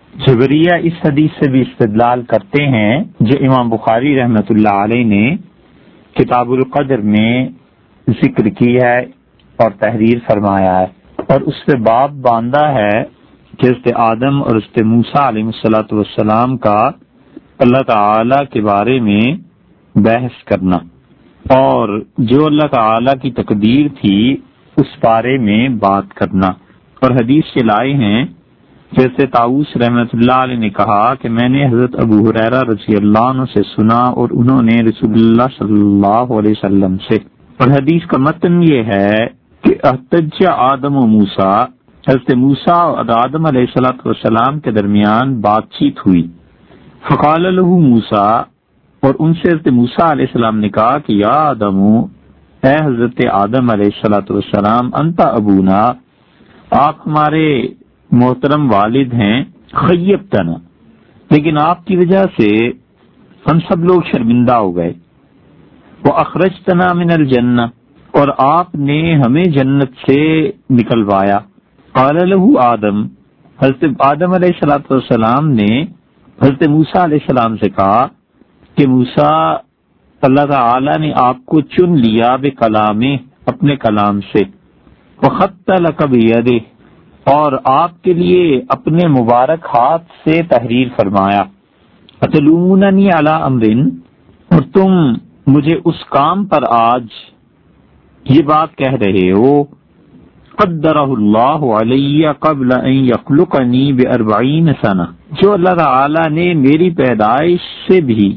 جبریہ اس حدیث سے بھی استدلال کرتے ہیں جو امام بخاری رحمۃ اللہ علیہ نے کتاب القدر میں ذکر کی ہے اور تحریر فرمایا ہے، اور اس پہ باب باندھا ہے کہ حضرت آدم اور حضرت موسیٰ علیہ الصلوۃ والسلام کا اللہ تعالی کے بارے میں بحث کرنا، اور جو اللہ تعالی کی تقدیر تھی اس بارے میں بات کرنا۔ اور حدیث سے لائے ہیں جیسے طاؤس رحمۃ اللہ علیہ نے کہا کہ میں نے حضرت ابو ہریرہ رضی اللہ عنہ سے سنا اور انہوں نے رسول اللہ صلی اللہ علیہ وسلم سے۔ اور حدیث کا متن یہ ہے کہ احتج آدم و موسیٰ، حضرت موسیٰ اور آدم علیہ السلام کے درمیان بات چیت ہوئی۔ فقال له موسیٰ، اور ان سے حضرت موسیٰ علیہ السلام نے کہا کہ یا آدم، اے حضرت آدم علیہ السلام، انت ابونا، آپ ہمارے محترم والد ہیں، خیبتنا، لیکن آپ کی وجہ سے ہم سب لوگ شرمندہ ہو گئے، وَأَخْرَجْتَنَا مِنَ الْجَنَّةِ، اور آپ نے ہمیں جنت سے نکلوایا۔ قال له آدم، حضرت آدم علیہ السلام نے حضرت موسیٰ علیہ السلام سے کہا کہ موسیٰ، اللہ تعالی نے آپ کو چن لیا بکلامہ، اپنے کلام سے، وَخَطَّ لَكَ بِيَدِهِ، اور آپ کے لیے اپنے مبارک ہاتھ سے تحریر فرمایا۔ أَتَلُومُونَنِي عَلَىٰ أَمْرٍ، اور تم مجھے اس کام پر آج یہ بات کہہ رہے ہو، قَدَّرَهُ اللَّهُ عَلَيَّ قَبْلَ أَن يَخْلُقَنِي ب40 سنة، جو اللہ تعالی نے میری پیدائش سے بھی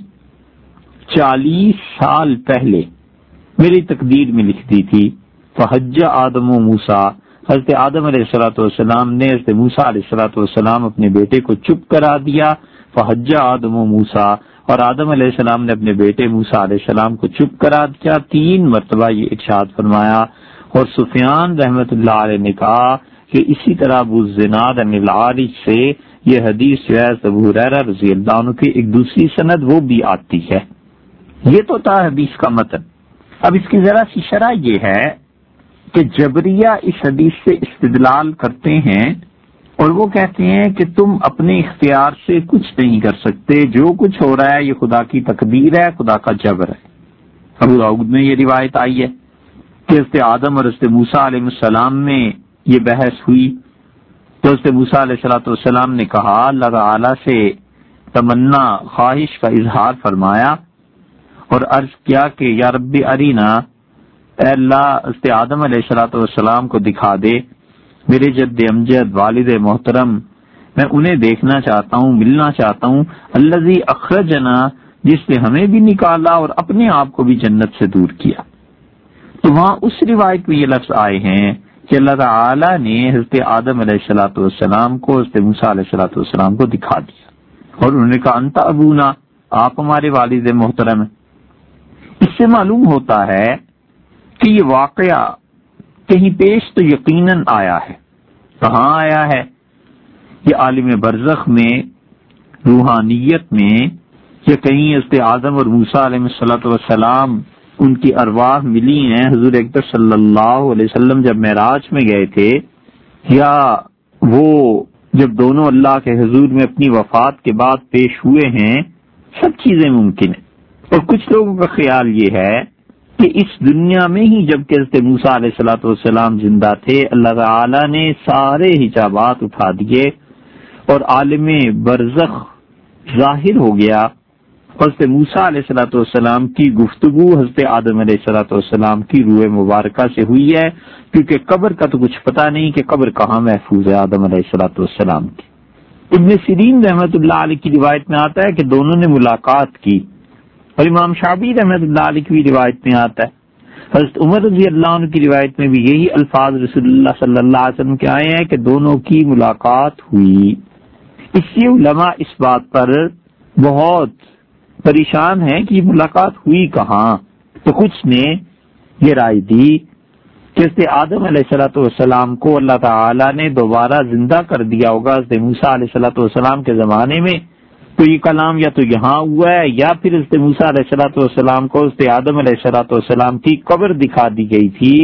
40 سال پہلے میری تقدیر میں لکھ دی تھی۔ فحج آدم و موسیٰ، حضرت آدم علیہ السلام نے حضرت موسیٰ علیہ السلام اپنے بیٹے کو چپ کرا دیا۔ فحج آدم و موسیٰ، اور آدم علیہ السلام نے اپنے بیٹے موسیٰ علیہ السلام کو چپ کرا دیا۔ 3 مرتبہ یہ ارشاد فرمایا۔ اور سفیان رحمۃ اللہ علیہ نے کہا کہ اسی طرح ابو الزناد عن العارج سے یہ حدیث جو ہے ابو ہریرہ رضی اللہ عنہ کی ایک دوسری سند وہ بھی آتی ہے۔ یہ تو تھا حدیث کا متن۔ اب اس کی ذرا سی شرح یہ ہے کہ جبریہ اس حدیث سے استدلال کرتے ہیں اور وہ کہتے ہیں کہ تم اپنے اختیار سے کچھ نہیں کر سکتے، جو کچھ ہو رہا ہے یہ خدا کی تقدیر ہے، خدا کا جبر ہے۔ ابو داؤد میں یہ روایت آئی ہے کہ حضرت آدم اور حضرت موسیٰ علیہ السلام میں یہ بحث ہوئی تو حضرت موسیٰ علیہ السلام نے کہا، اللہ تعالی سے تمنا خواہش کا اظہار فرمایا اور عرض کیا کہ یا رب ارینا، اے اللہ حضرت آدم علیہ السلام کو دکھا دے، میرے جد امجد والد محترم، میں انہیں دیکھنا چاہتا ہوں، ملنا چاہتا ہوں، الذی اخرجنا، جس نے ہمیں بھی نکالا اور اپنے آپ کو بھی جنت سے دور کیا۔ تو وہاں اس روایت میں یہ لفظ آئے ہیں کہ اللہ تعالی نے حضرت آدم علیہ السلام کو حضرت موسیٰ علیہ السلام کو دکھا دیا اور انہوں نے کہا انت ابونا، آپ ہمارے والد محترم ہیں۔ اس سے معلوم ہوتا ہے کہ یہ واقعہ کہیں پیش تو یقیناً آیا ہے۔ کہاں آیا ہے؟ یہ عالم برزخ میں، روحانیت میں، یا کہیں حضرت آدم اور موسیٰ علیہ السلام ان کی ارواح ملی ہیں حضور اکبر صلی اللہ علیہ وسلم جب معراج میں گئے تھے، یا وہ جب دونوں اللہ کے حضور میں اپنی وفات کے بعد پیش ہوئے ہیں، سب چیزیں ممکن ہیں۔ اور کچھ لوگوں کا خیال یہ ہے کہ اس دنیا میں ہی جب کہ حضرت موسیٰ علیہ السلام زندہ تھے، اللہ تعالی نے سارے حجابات اٹھا دیے اور عالم برزخ ظاہر ہو گیا، اور حضرت موسیٰ علیہ السلام کی گفتگو حضرت آدم علیہ السلام کی روح مبارکہ سے ہوئی ہے، کیونکہ قبر کا تو کچھ پتہ نہیں کہ قبر کہاں محفوظ ہے آدم علیہ السلام کی۔ ابن سیرین رحمۃ اللہ علیہ کی روایت میں آتا ہے کہ دونوں نے ملاقات کی، اور امام شافعی رحمۃ اللہ علیہ کی روایت میں آتا ہے۔ حضرت عمر رضی اللہ عنہ کی روایت میں بھی یہی الفاظ رسول اللہ صلی اللہ علیہ وسلم کے آئے ہیں کہ دونوں کی ملاقات ہوئی۔ اس لیے علماء اس بات پر بہت پریشان ہیں کہ یہ ملاقات ہوئی کہاں۔ تو کچھ نے یہ رائے دی کہ حضرت آدم علیہ السلام کو اللہ تعالی نے دوبارہ زندہ کر دیا ہوگا حضرت موسیٰ علیہ السلام کے زمانے میں، تو یہ کلام یا تو یہاں ہوا ہے یا پھر حضرت موسیٰ علیہ السلام کو حضرت آدم علیہ السلام کی قبر دکھا دی گئی تھی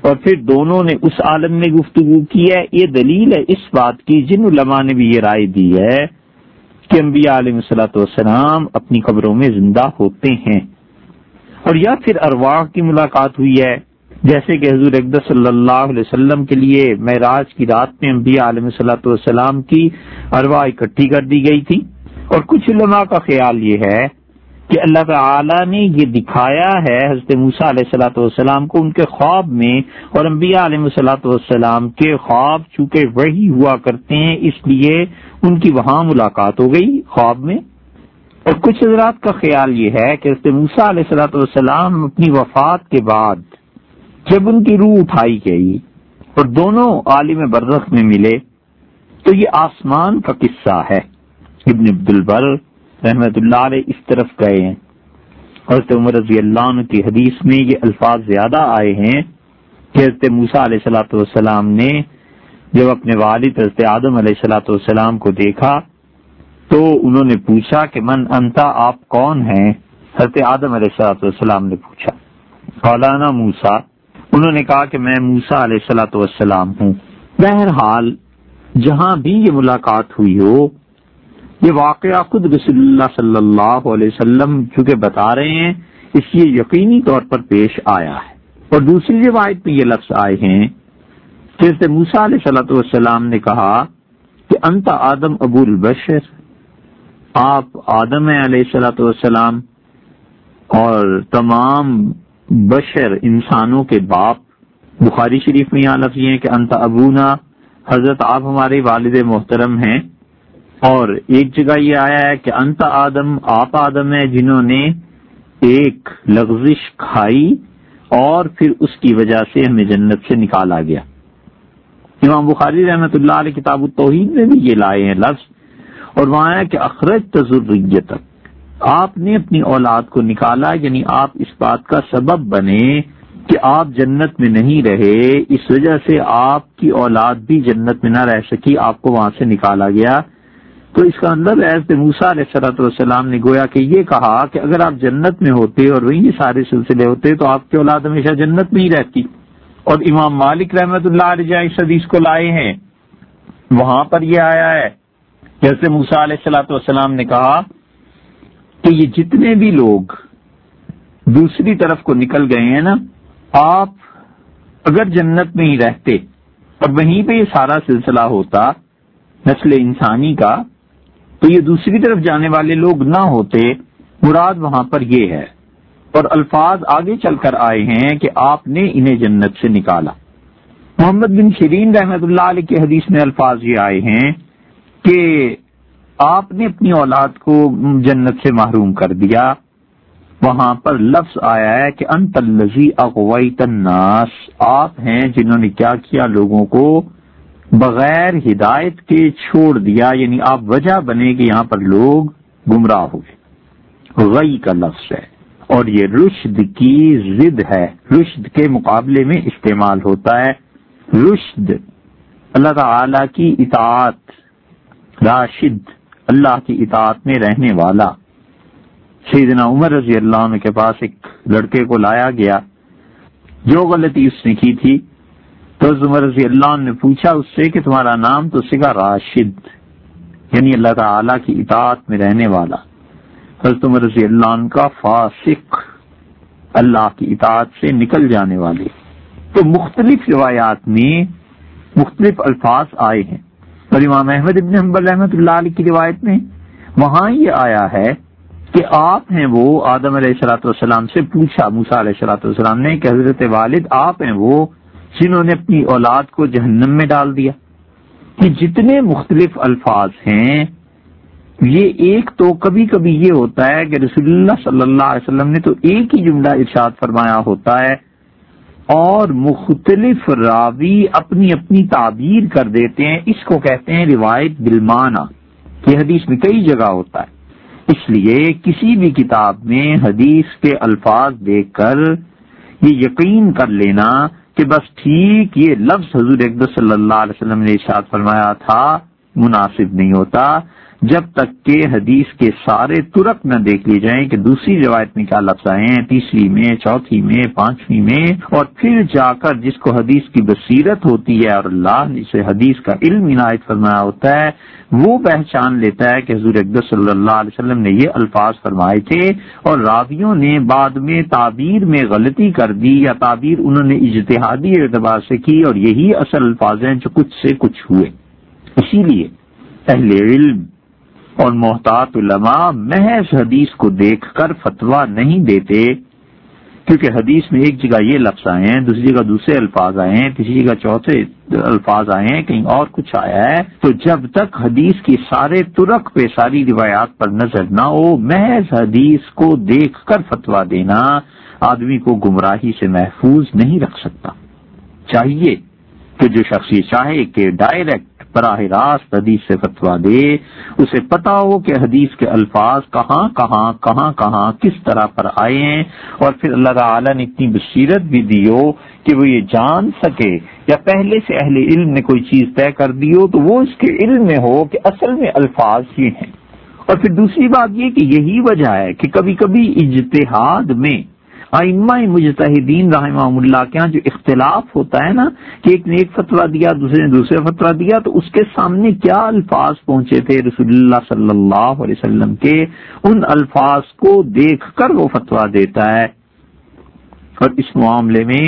اور پھر دونوں نے اس عالم میں گفتگو کی ہے. یہ دلیل ہے اس بات کی، جن علماء نے بھی یہ رائے دی ہے کہ انبیاء علیہ الصلوۃ والسلام اپنی قبروں میں زندہ ہوتے ہیں. اور یا پھر ارواح کی ملاقات ہوئی ہے، جیسے کہ حضور اقدس صلی اللہ علیہ وسلم کے لیے معراج کی رات میں انبیاء علیہ الصلوۃ والسلام کی ارواح اکٹھی کر دی گئی تھی. اور کچھ علماء کا خیال یہ ہے کہ اللہ تعالی نے یہ دکھایا ہے حضرت موسیٰ علیہ الصلوۃ والسلام کو ان کے خواب میں، اور انبیاء علیہ الصلوۃ والسلام کے خواب چونکہ وہی ہوا کرتے ہیں اس لیے ان کی وہاں ملاقات ہو گئی خواب میں. اور کچھ حضرات کا خیال یہ ہے کہ حضرت موسیٰ علیہ الصلوۃ والسلام اپنی وفات کے بعد جب ان کی روح اٹھائی گئی اور دونوں عالم برزخ میں ملے تو یہ آسمان کا قصہ ہے. ابن عبد البر رحمت اللہ علیہ اس طرف گئے ہیں. حضرت عمر رضی اللہ عنہ کی حدیث میں یہ الفاظ زیادہ آئے ہیں کہ حضرت موسیٰ علیہ الصلوۃ والسلام نے جب اپنے والد حضرت آدم علیہ الصلوۃ والسلام کو دیکھا تو انہوں نے پوچھا کہ من انتا، آپ کون ہیں؟ حضرت آدم علیہ الصلوۃ والسلام نے پوچھا. قال انا موسیٰ، انہوں نے کہا کہ میں موسیٰ علیہ الصلوۃ والسلام ہوں. بہرحال جہاں بھی یہ ملاقات ہوئی ہو، یہ واقعہ خود رسول اللہ صلی اللہ علیہ وسلم چونکہ بتا رہے ہیں اس لیے یقینی طور پر پیش آیا ہے. اور دوسری روایت میں یہ لفظ آئے ہیں کہ حضرت موسیٰ علیہ الصلوۃ والسلام نے کہا کہ انت آدم ابو البشر، آپ آدم ہیں علیہ الصلوۃ والسلام اور تمام بشر انسانوں کے باپ. بخاری شریف میں یہاں لفظ یہ ہے کہ انت ابونا، حضرت آپ ہمارے والد محترم ہیں. اور ایک جگہ یہ آیا ہے کہ انت آدم، آپ آدم ہیں جنہوں نے ایک لغزش کھائی اور پھر اس کی وجہ سے ہمیں جنت سے نکالا گیا. امام بخاری رحمۃ اللہ علیہ کتاب التوحید میں بھی یہ لائے ہیں لفظ، اور وہاں ہے کہ اخرجت ذریتک، آپ نے اپنی اولاد کو نکالا، یعنی آپ اس بات کا سبب بنے کہ آپ جنت میں نہیں رہے، اس وجہ سے آپ کی اولاد بھی جنت میں نہ رہ سکی، آپ کو وہاں سے نکالا گیا. تو اس کا مطلب حضرت موسیٰ علیہ الصلوۃ والسلام نے گویا کہ یہ کہا کہ اگر آپ جنت میں ہوتے اور وہیں سارے سلسلے ہوتے تو آپ کی اولاد ہمیشہ جنت میں ہی رہتی. اور امام مالک رحمۃ اللہ علیہ اس حدیث کو لائے ہیں، وہاں پر یہ آیا ہے کہ حضرت موسیٰ علیہ الصلوۃ والسلام نے کہا کہ یہ جتنے بھی لوگ دوسری طرف کو نکل گئے ہیں نا، آپ اگر جنت میں ہی رہتے اور وہیں پہ یہ سارا سلسلہ ہوتا نسل انسانی کا، تو یہ دوسری طرف جانے والے لوگ نہ ہوتے. مراد وہاں پر یہ ہے، اور الفاظ آگے چل کر آئے ہیں کہ آپ نے انہیں جنت سے نکالا. محمد بن سیرین رحمۃ اللہ علیہ کی حدیث میں الفاظ یہ آئے ہیں کہ آپ نے اپنی اولاد کو جنت سے محروم کر دیا. وہاں پر لفظ آیا ہے کہ انت الذی اغویت الناس، آپ ہیں جنہوں نے کیا کیا، لوگوں کو بغیر ہدایت کے چھوڑ دیا، یعنی آپ وجہ بنے کہ یہاں پر لوگ گمراہ ہوئے. غی کا لفظ ہے اور یہ رشد کی ضد ہے، رشد کے مقابلے میں استعمال ہوتا ہے. رشد اللہ تعالی کی اطاعت، راشد اللہ کی اطاعت میں رہنے والا. سیدنا عمر رضی اللہ عنہ کے پاس ایک لڑکے کو لایا گیا، جو غلطی اس نے کی تھی، تو عمر رضی اللہ عنہ نے پوچھا اس سے کہ تمہارا نام؟ تو سکھا راشد، یعنی اللہ تعالی کی اطاعت میں رہنے والا. حضرت عمر رضی اللہ عنہ کا فاسق، اللہ کی اطاعت سے نکل جانے والے. تو مختلف روایات میں مختلف الفاظ آئے ہیں. اور امام احمد ابن حنبل رحمۃ اللہ علیہ کی روایت میں وہاں یہ آیا ہے کہ آپ ہیں وہ، آدم علیہ الصلوۃ والسلام سے پوچھا موسیٰ علیہ الصلوۃ والسلام نے کہ حضرت والد آپ ہیں وہ جنہوں نے اپنی اولاد کو جہنم میں ڈال دیا. کہ جتنے مختلف الفاظ ہیں، یہ ایک تو کبھی کبھی یہ ہوتا ہے کہ رسول اللہ صلی اللہ علیہ وسلم نے تو ایک ہی جملہ ارشاد فرمایا ہوتا ہے اور مختلف راوی اپنی اپنی تعبیر کر دیتے ہیں. اس کو کہتے ہیں روایت بالمعنی. یہ حدیث میں کئی جگہ ہوتا ہے. اس لیے کسی بھی کتاب میں حدیث کے الفاظ دیکھ کر یہ یقین کر لینا کہ بس ٹھیک یہ لفظ حضور اقدس صلی اللہ علیہ وسلم نے ارشاد فرمایا تھا مناسب نہیں ہوتا. جب تک کہ حدیث کے سارے طرق نہ دیکھ لی جائیں کہ دوسری روایت میں کیا لفظ آئے ہیں، تیسری میں، چوتھی میں، پانچویں میں، اور پھر جا کر جس کو حدیث کی بصیرت ہوتی ہے اور اللہ نے اسے حدیث کا علم عنایت فرمایا ہوتا ہے، وہ پہچان لیتا ہے کہ حضور اقدس صلی اللہ علیہ وسلم نے یہ الفاظ فرمائے تھے اور راویوں نے بعد میں تعبیر میں غلطی کر دی یا تعبیر انہوں نے اجتہادی اعتبار سے کی اور یہی اصل الفاظ ہیں جو کچھ سے کچھ ہوئے۔ اسی لیے اہل علم اور محتاط علماء محض حدیث کو دیکھ کر فتویٰ نہیں دیتے، کیونکہ حدیث میں ایک جگہ یہ لفظ آئے ہیں، دوسری جگہ دوسرے الفاظ آئے ہیں، تیسری جگہ چوتھے الفاظ آئے ہیں، کہیں اور کچھ آیا ہے، تو جب تک حدیث کی سارے طرق پہ، ساری روایات پر نظر نہ ہو، محض حدیث کو دیکھ کر فتویٰ دینا آدمی کو گمراہی سے محفوظ نہیں رکھ سکتا۔ چاہیے کہ جو شخص یہ چاہے کہ ڈائریکٹ براہ راست حدیث سے فتویٰ دے، اسے پتا ہو کہ حدیث کے الفاظ کہاں کس طرح پر آئے ہیں، اور پھر اللہ تعالیٰ نے اتنی بصیرت بھی دی ہو کہ وہ یہ جان سکے، یا پہلے سے اہل علم نے کوئی چیز طے کر دی ہو تو وہ اس کے علم میں ہو کہ اصل میں الفاظ یہ ہیں۔ اور پھر دوسری بات یہ کہ یہی وجہ ہے کہ کبھی کبھی اجتہاد میں ائمہ مجتہدین رحمہم اللہ کے ہاں جو اختلاف ہوتا ہے نا، کہ ایک نے ایک فتویٰ دیا، دوسرے نے دوسرے فتویٰ دیا، تو اس کے سامنے کیا الفاظ پہنچے تھے رسول اللہ صلی اللہ علیہ وسلم کے، ان الفاظ کو دیکھ کر وہ فتویٰ دیتا ہے۔ اور اس معاملے میں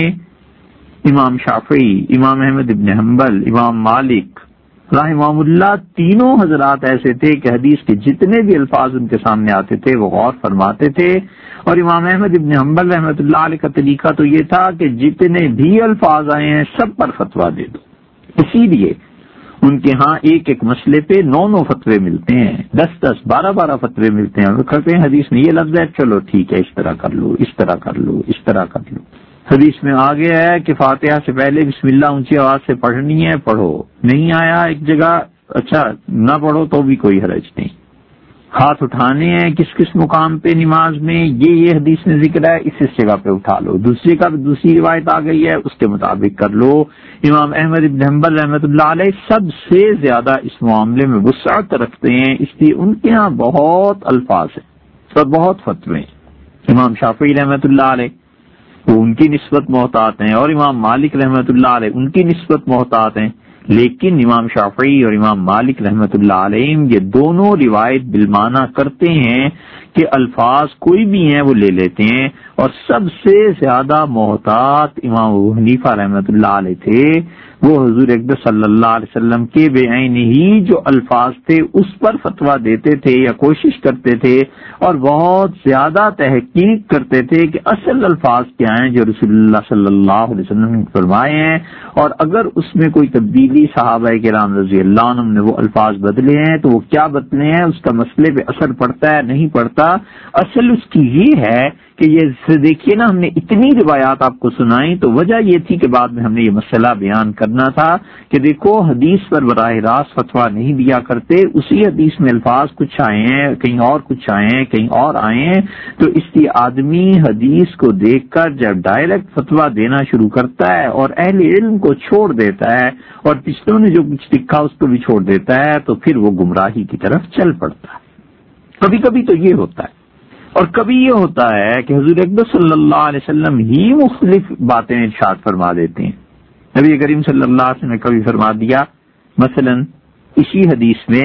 امام شافعی، امام احمد بن حنبل، امام مالک رحمہم اللہ تینوں حضرات ایسے تھے کہ حدیث کے جتنے بھی الفاظ ان کے سامنے آتے تھے وہ غور فرماتے تھے، اور امام احمد بن حنبل رحمۃ اللہ علیہ کا طریقہ تو یہ تھا کہ جتنے بھی الفاظ آئے ہیں سب پر فتویٰ دے دو۔ اسی لیے ان کے ہاں ایک ایک مسئلے پہ 9 فتوے ملتے ہیں، 10 12 فتوے ملتے ہیں، وہ کہتے ہیں حدیث میں یہ لفظ ہے، چلو ٹھیک ہے، اس طرح کر لو، اس طرح کر لو، اس طرح کر لو۔ حدیث میں آگے ہے کہ فاتحہ سے پہلے بسم اللہ اونچی آواز سے پڑھنی ہے، پڑھو، نہیں آیا ایک جگہ، اچھا نہ پڑھو تو بھی کوئی حرج نہیں۔ ہاتھ اٹھانے ہیں کس کس مقام پہ نماز میں، یہ حدیث میں ذکر ہے، اس جگہ پہ اٹھا لو، دوسری کا دوسری روایت آ گئی ہے اس کے مطابق کر لو۔ امام احمد بن حنبل رحمۃ اللہ علیہ سب سے زیادہ اس معاملے میں وسعت رکھتے ہیں، اس لیے ان کے ہاں بہت الفاظ ہیں اور بہت فتوے ہیں۔ امام شافعی رحمۃ اللہ علیہ وہ ان کی نسبت محتاط ہیں، اور امام مالک رحمۃ اللہ علیہ ان کی نسبت محتاط ہیں، لیکن امام شافعی اور امام مالک رحمۃ اللہ علیہ یہ دونوں روایت بالمعنی کرتے ہیں کہ الفاظ کوئی بھی ہیں وہ لے لیتے ہیں، اور سب سے زیادہ محتاط امام ابو حنیفہ رحمۃ اللہ علیہ تھے، وہ حضور اقدس صلی اللہ علیہ وسلم کے بعین ہی جو الفاظ تھے اس پر فتویٰ دیتے تھے یا کوشش کرتے تھے، اور بہت زیادہ تحقیق کرتے تھے کہ اصل الفاظ کیا ہیں جو رسول اللہ صلی اللہ علیہ وسلم نے فرمائے ہیں، اور اگر اس میں کوئی تبدیلی صحابہ کرام رضی اللہ عنہم نے وہ الفاظ بدلے ہیں تو وہ کیا بدلے ہیں، اس کا مسئلے پہ اثر پڑتا ہے نہیں پڑتا۔ اصل اس کی یہ ہے کہ یہ دیکھیے نا، ہم نے اتنی روایات آپ کو سنائیں تو وجہ یہ تھی کہ بعد میں ہم نے یہ مسئلہ بیان کرنا تھا کہ دیکھو حدیث پر براہ راست فتویٰ نہیں دیا کرتے، اسی حدیث میں الفاظ کچھ آئے ہیں، کہیں اور کچھ آئے ہیں، کہیں اور آئے ہیں، تو اس لیے آدمی حدیث کو دیکھ کر جب ڈائریکٹ فتویٰ دینا شروع کرتا ہے اور اہل علم کو چھوڑ دیتا ہے اور پچھلوں نے جو کچھ لکھا اس کو بھی چھوڑ دیتا ہے تو پھر وہ گمراہی کی طرف چل پڑتا ہے۔ کبھی کبھی تو یہ ہوتا ہے، اور کبھی یہ ہوتا ہے کہ حضور اقدس صلی اللہ علیہ وسلم ہی مختلف باتیں ارشاد فرما دیتے ہیں۔ نبی کریم صلی اللہ علیہ وسلم نے کبھی فرما دیا، مثلا اسی حدیث میں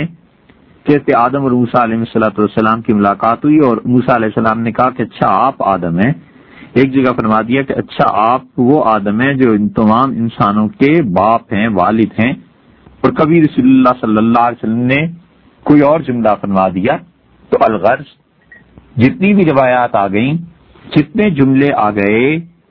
کہ آدم اور موسیٰ علیہ السلام کی ملاقات ہوئی اور موسیٰ علیہ السلام نے کہا کہ اچھا آپ آدم ہیں، ایک جگہ فرما دیا کہ اچھا آپ وہ آدم ہیں جو ان تمام انسانوں کے باپ ہیں، والد ہیں، اور کبھی رسول اللہ صلی اللہ علیہ وسلم نے کوئی اور جملہ فرما دیا۔ تو الغرض جتنی بھی روایات آ گئیں، جتنے جملے آ گئے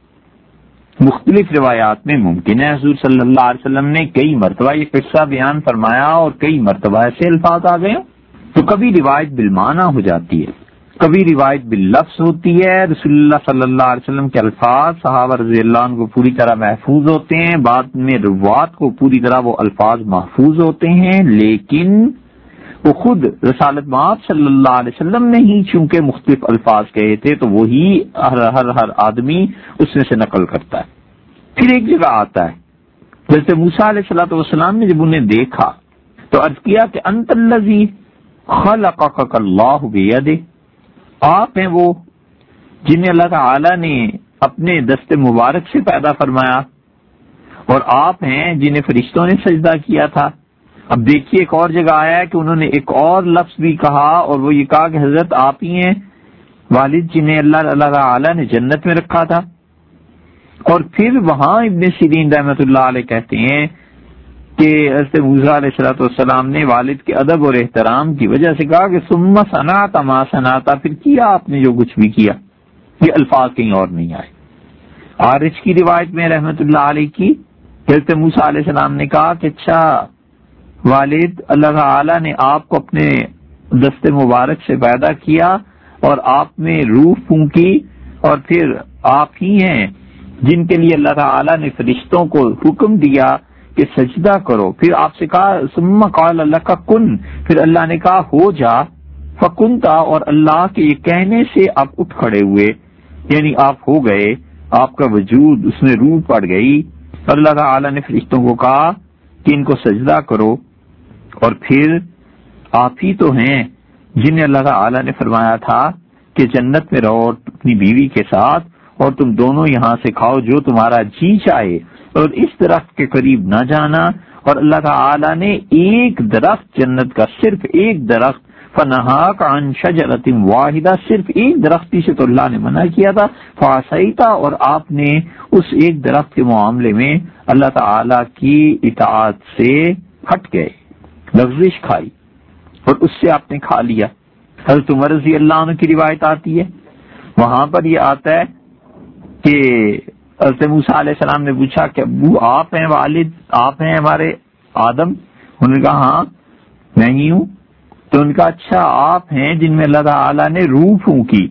مختلف روایات میں ممکن ہے حضور صلی اللہ علیہ وسلم نے کئی مرتبہ یہ قصہ بیان فرمایا اور کئی مرتبہ ایسے الفاظ آ گئے، تو کبھی روایت بالمعنی ہو جاتی ہے، کبھی روایت باللفظ ہوتی ہے، رسول اللہ صلی اللہ علیہ وسلم کے الفاظ صحابہ رضی اللہ عنہ کو پوری طرح محفوظ ہوتے ہیں، بعد میں روات کو پوری طرح وہ الفاظ محفوظ ہوتے ہیں، لیکن وہ خود رسالت مآب صلی اللہ علیہ وسلم نے ہی چونکہ مختلف الفاظ کہے تھے تو وہی ہر آدمی اس میں سے نقل کرتا ہے۔ پھر ایک جگہ آتا ہے جیسے موسیٰ علیہ الصلوۃ والسلام نے جب انہیں دیکھا تو عرض کیا کہ انت الذی خلقک اللہ بیدہ، آپ ہیں وہ جنہیں اللہ تعالی نے اپنے دست مبارک سے پیدا فرمایا، اور آپ ہیں جنہیں فرشتوں نے سجدہ کیا تھا۔ اب دیکھیے ایک اور جگہ آیا ہے کہ انہوں نے ایک اور لفظ بھی کہا، اور وہ یہ کہا کہ حضرت آپ ہی ہیں والد جنہیں اللہ تعالی نے جنت میں رکھا تھا۔ اور پھر وہاں ابن سیرین رحمۃ اللہ علیہ کہتے ہیں کہ حضرت موسیٰ علیہ السلام نے والد کے ادب اور احترام کی وجہ سے کہا کہ ثم صنعت ما صنعت، پھر کیا آپ نے جو کچھ بھی کیا۔ یہ الفاظ کہیں اور نہیں آئے۔ عارج کی روایت میں رحمۃ اللہ علیہ کی حضرت موسیٰ علیہ السلام نے کہا کہ اچھا والد، اللہ تعالی نے آپ کو اپنے دست مبارک سے پیدا کیا اور آپ میں روح پھونکی، اور پھر آپ ہی ہیں جن کے لیے اللہ تعالی نے فرشتوں کو حکم دیا کہ سجدہ کرو، پھر آپ سے کہا ثم قال اللہ کا کن، پھر اللہ نے کہا ہو جا، فکنتا، اور اللہ کے یہ کہنے سے آپ اٹھ کھڑے ہوئے، یعنی آپ ہو گئے، آپ کا وجود اس میں روح پڑ گئی۔ اور اللہ تعالی نے فرشتوں کو کہا کہ ان کو سجدہ کرو، اور پھر آپ ہی تو ہیں جنہیں اللہ تعالی نے فرمایا تھا کہ جنت میں رہو اپنی بیوی کے ساتھ، اور تم دونوں یہاں سے کھاؤ جو تمہارا جی چاہے، اور اس درخت کے قریب نہ جانا۔ اور اللہ تعالی نے ایک درخت جنت کا، صرف ایک درخت، فنہاک عن شجرۃ واحدہ، صرف ایک درخت سے تو اللہ نے منع کیا تھا، فعصیت، اور آپ نے اس ایک درخت کے معاملے میں اللہ تعالی کی اطاعت سے ہٹ گئے، لغزش کھائی، اور اس سے آپ نے کھا لیا۔ حضرت عمر رضی اللہ عنہ کی روایت آتی ہے، وہاں پر یہ آتا ہے کہ حضرت موسیٰ علیہ السلام نے پوچھا کہ ابو آپ ہیں والد، آپ ہیں ہمارے آدم؟ انہوں نے کہا ہاں میں ہی ہوں۔ تو ان کا اچھا آپ ہیں جن میں اللہ تعالی نے روح پھونکی،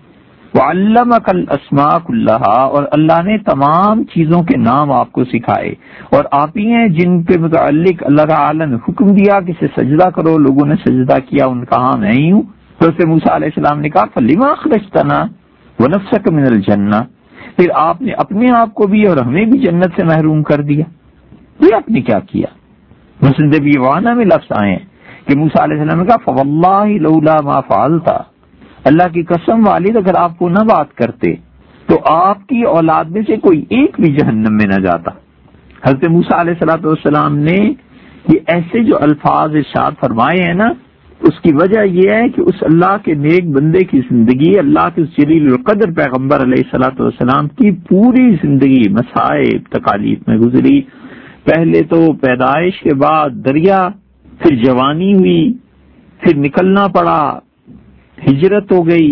وعلمک الاسماء کلھا، اور اللہ نے تمام چیزوں کے نام آپ کو سکھائے، اور آپ ہی ہیں جن کے متعلق اللہ تعالی نے حکم دیا کہ اسے سجدہ کرو، لوگوں نے سجدہ کیا، ان کا ہاں میں ہی ہوں۔ تو حضرت موسیٰ علیہ السلام نے کہا فلما اخرجتنا ونفسک من الجنہ، پھر آپ نے اپنے آپ کو بھی اور ہمیں بھی جنت سے محروم کر دیا، یہ آپ نے کیا کیا؟ مسند ابی عوانہ میں لفظ آئے ہیں کہ موسیٰ علیہ السلام نے کہا فواللہ لولا ما فعلت، اللہ کی قسم والد اگر آپ وہ نہ بات کرتے تو آپ کی اولاد میں سے کوئی ایک بھی جہنم میں نہ جاتا۔ حضرت موسیٰ علیہ السلام نے یہ ایسے جو الفاظ ارشاد فرمائے ہیں نا، اس کی وجہ یہ ہے کہ اس اللہ کے نیک بندے کی زندگی، اللہ کے اس جلیل القدر پیغمبر علیہ السلام کی پوری زندگی مصائب تکالیف میں گزری۔ پہلے تو پیدائش کے بعد دریا، پھر جوانی ہوئی، پھر نکلنا پڑا، ہجرت ہو گئی،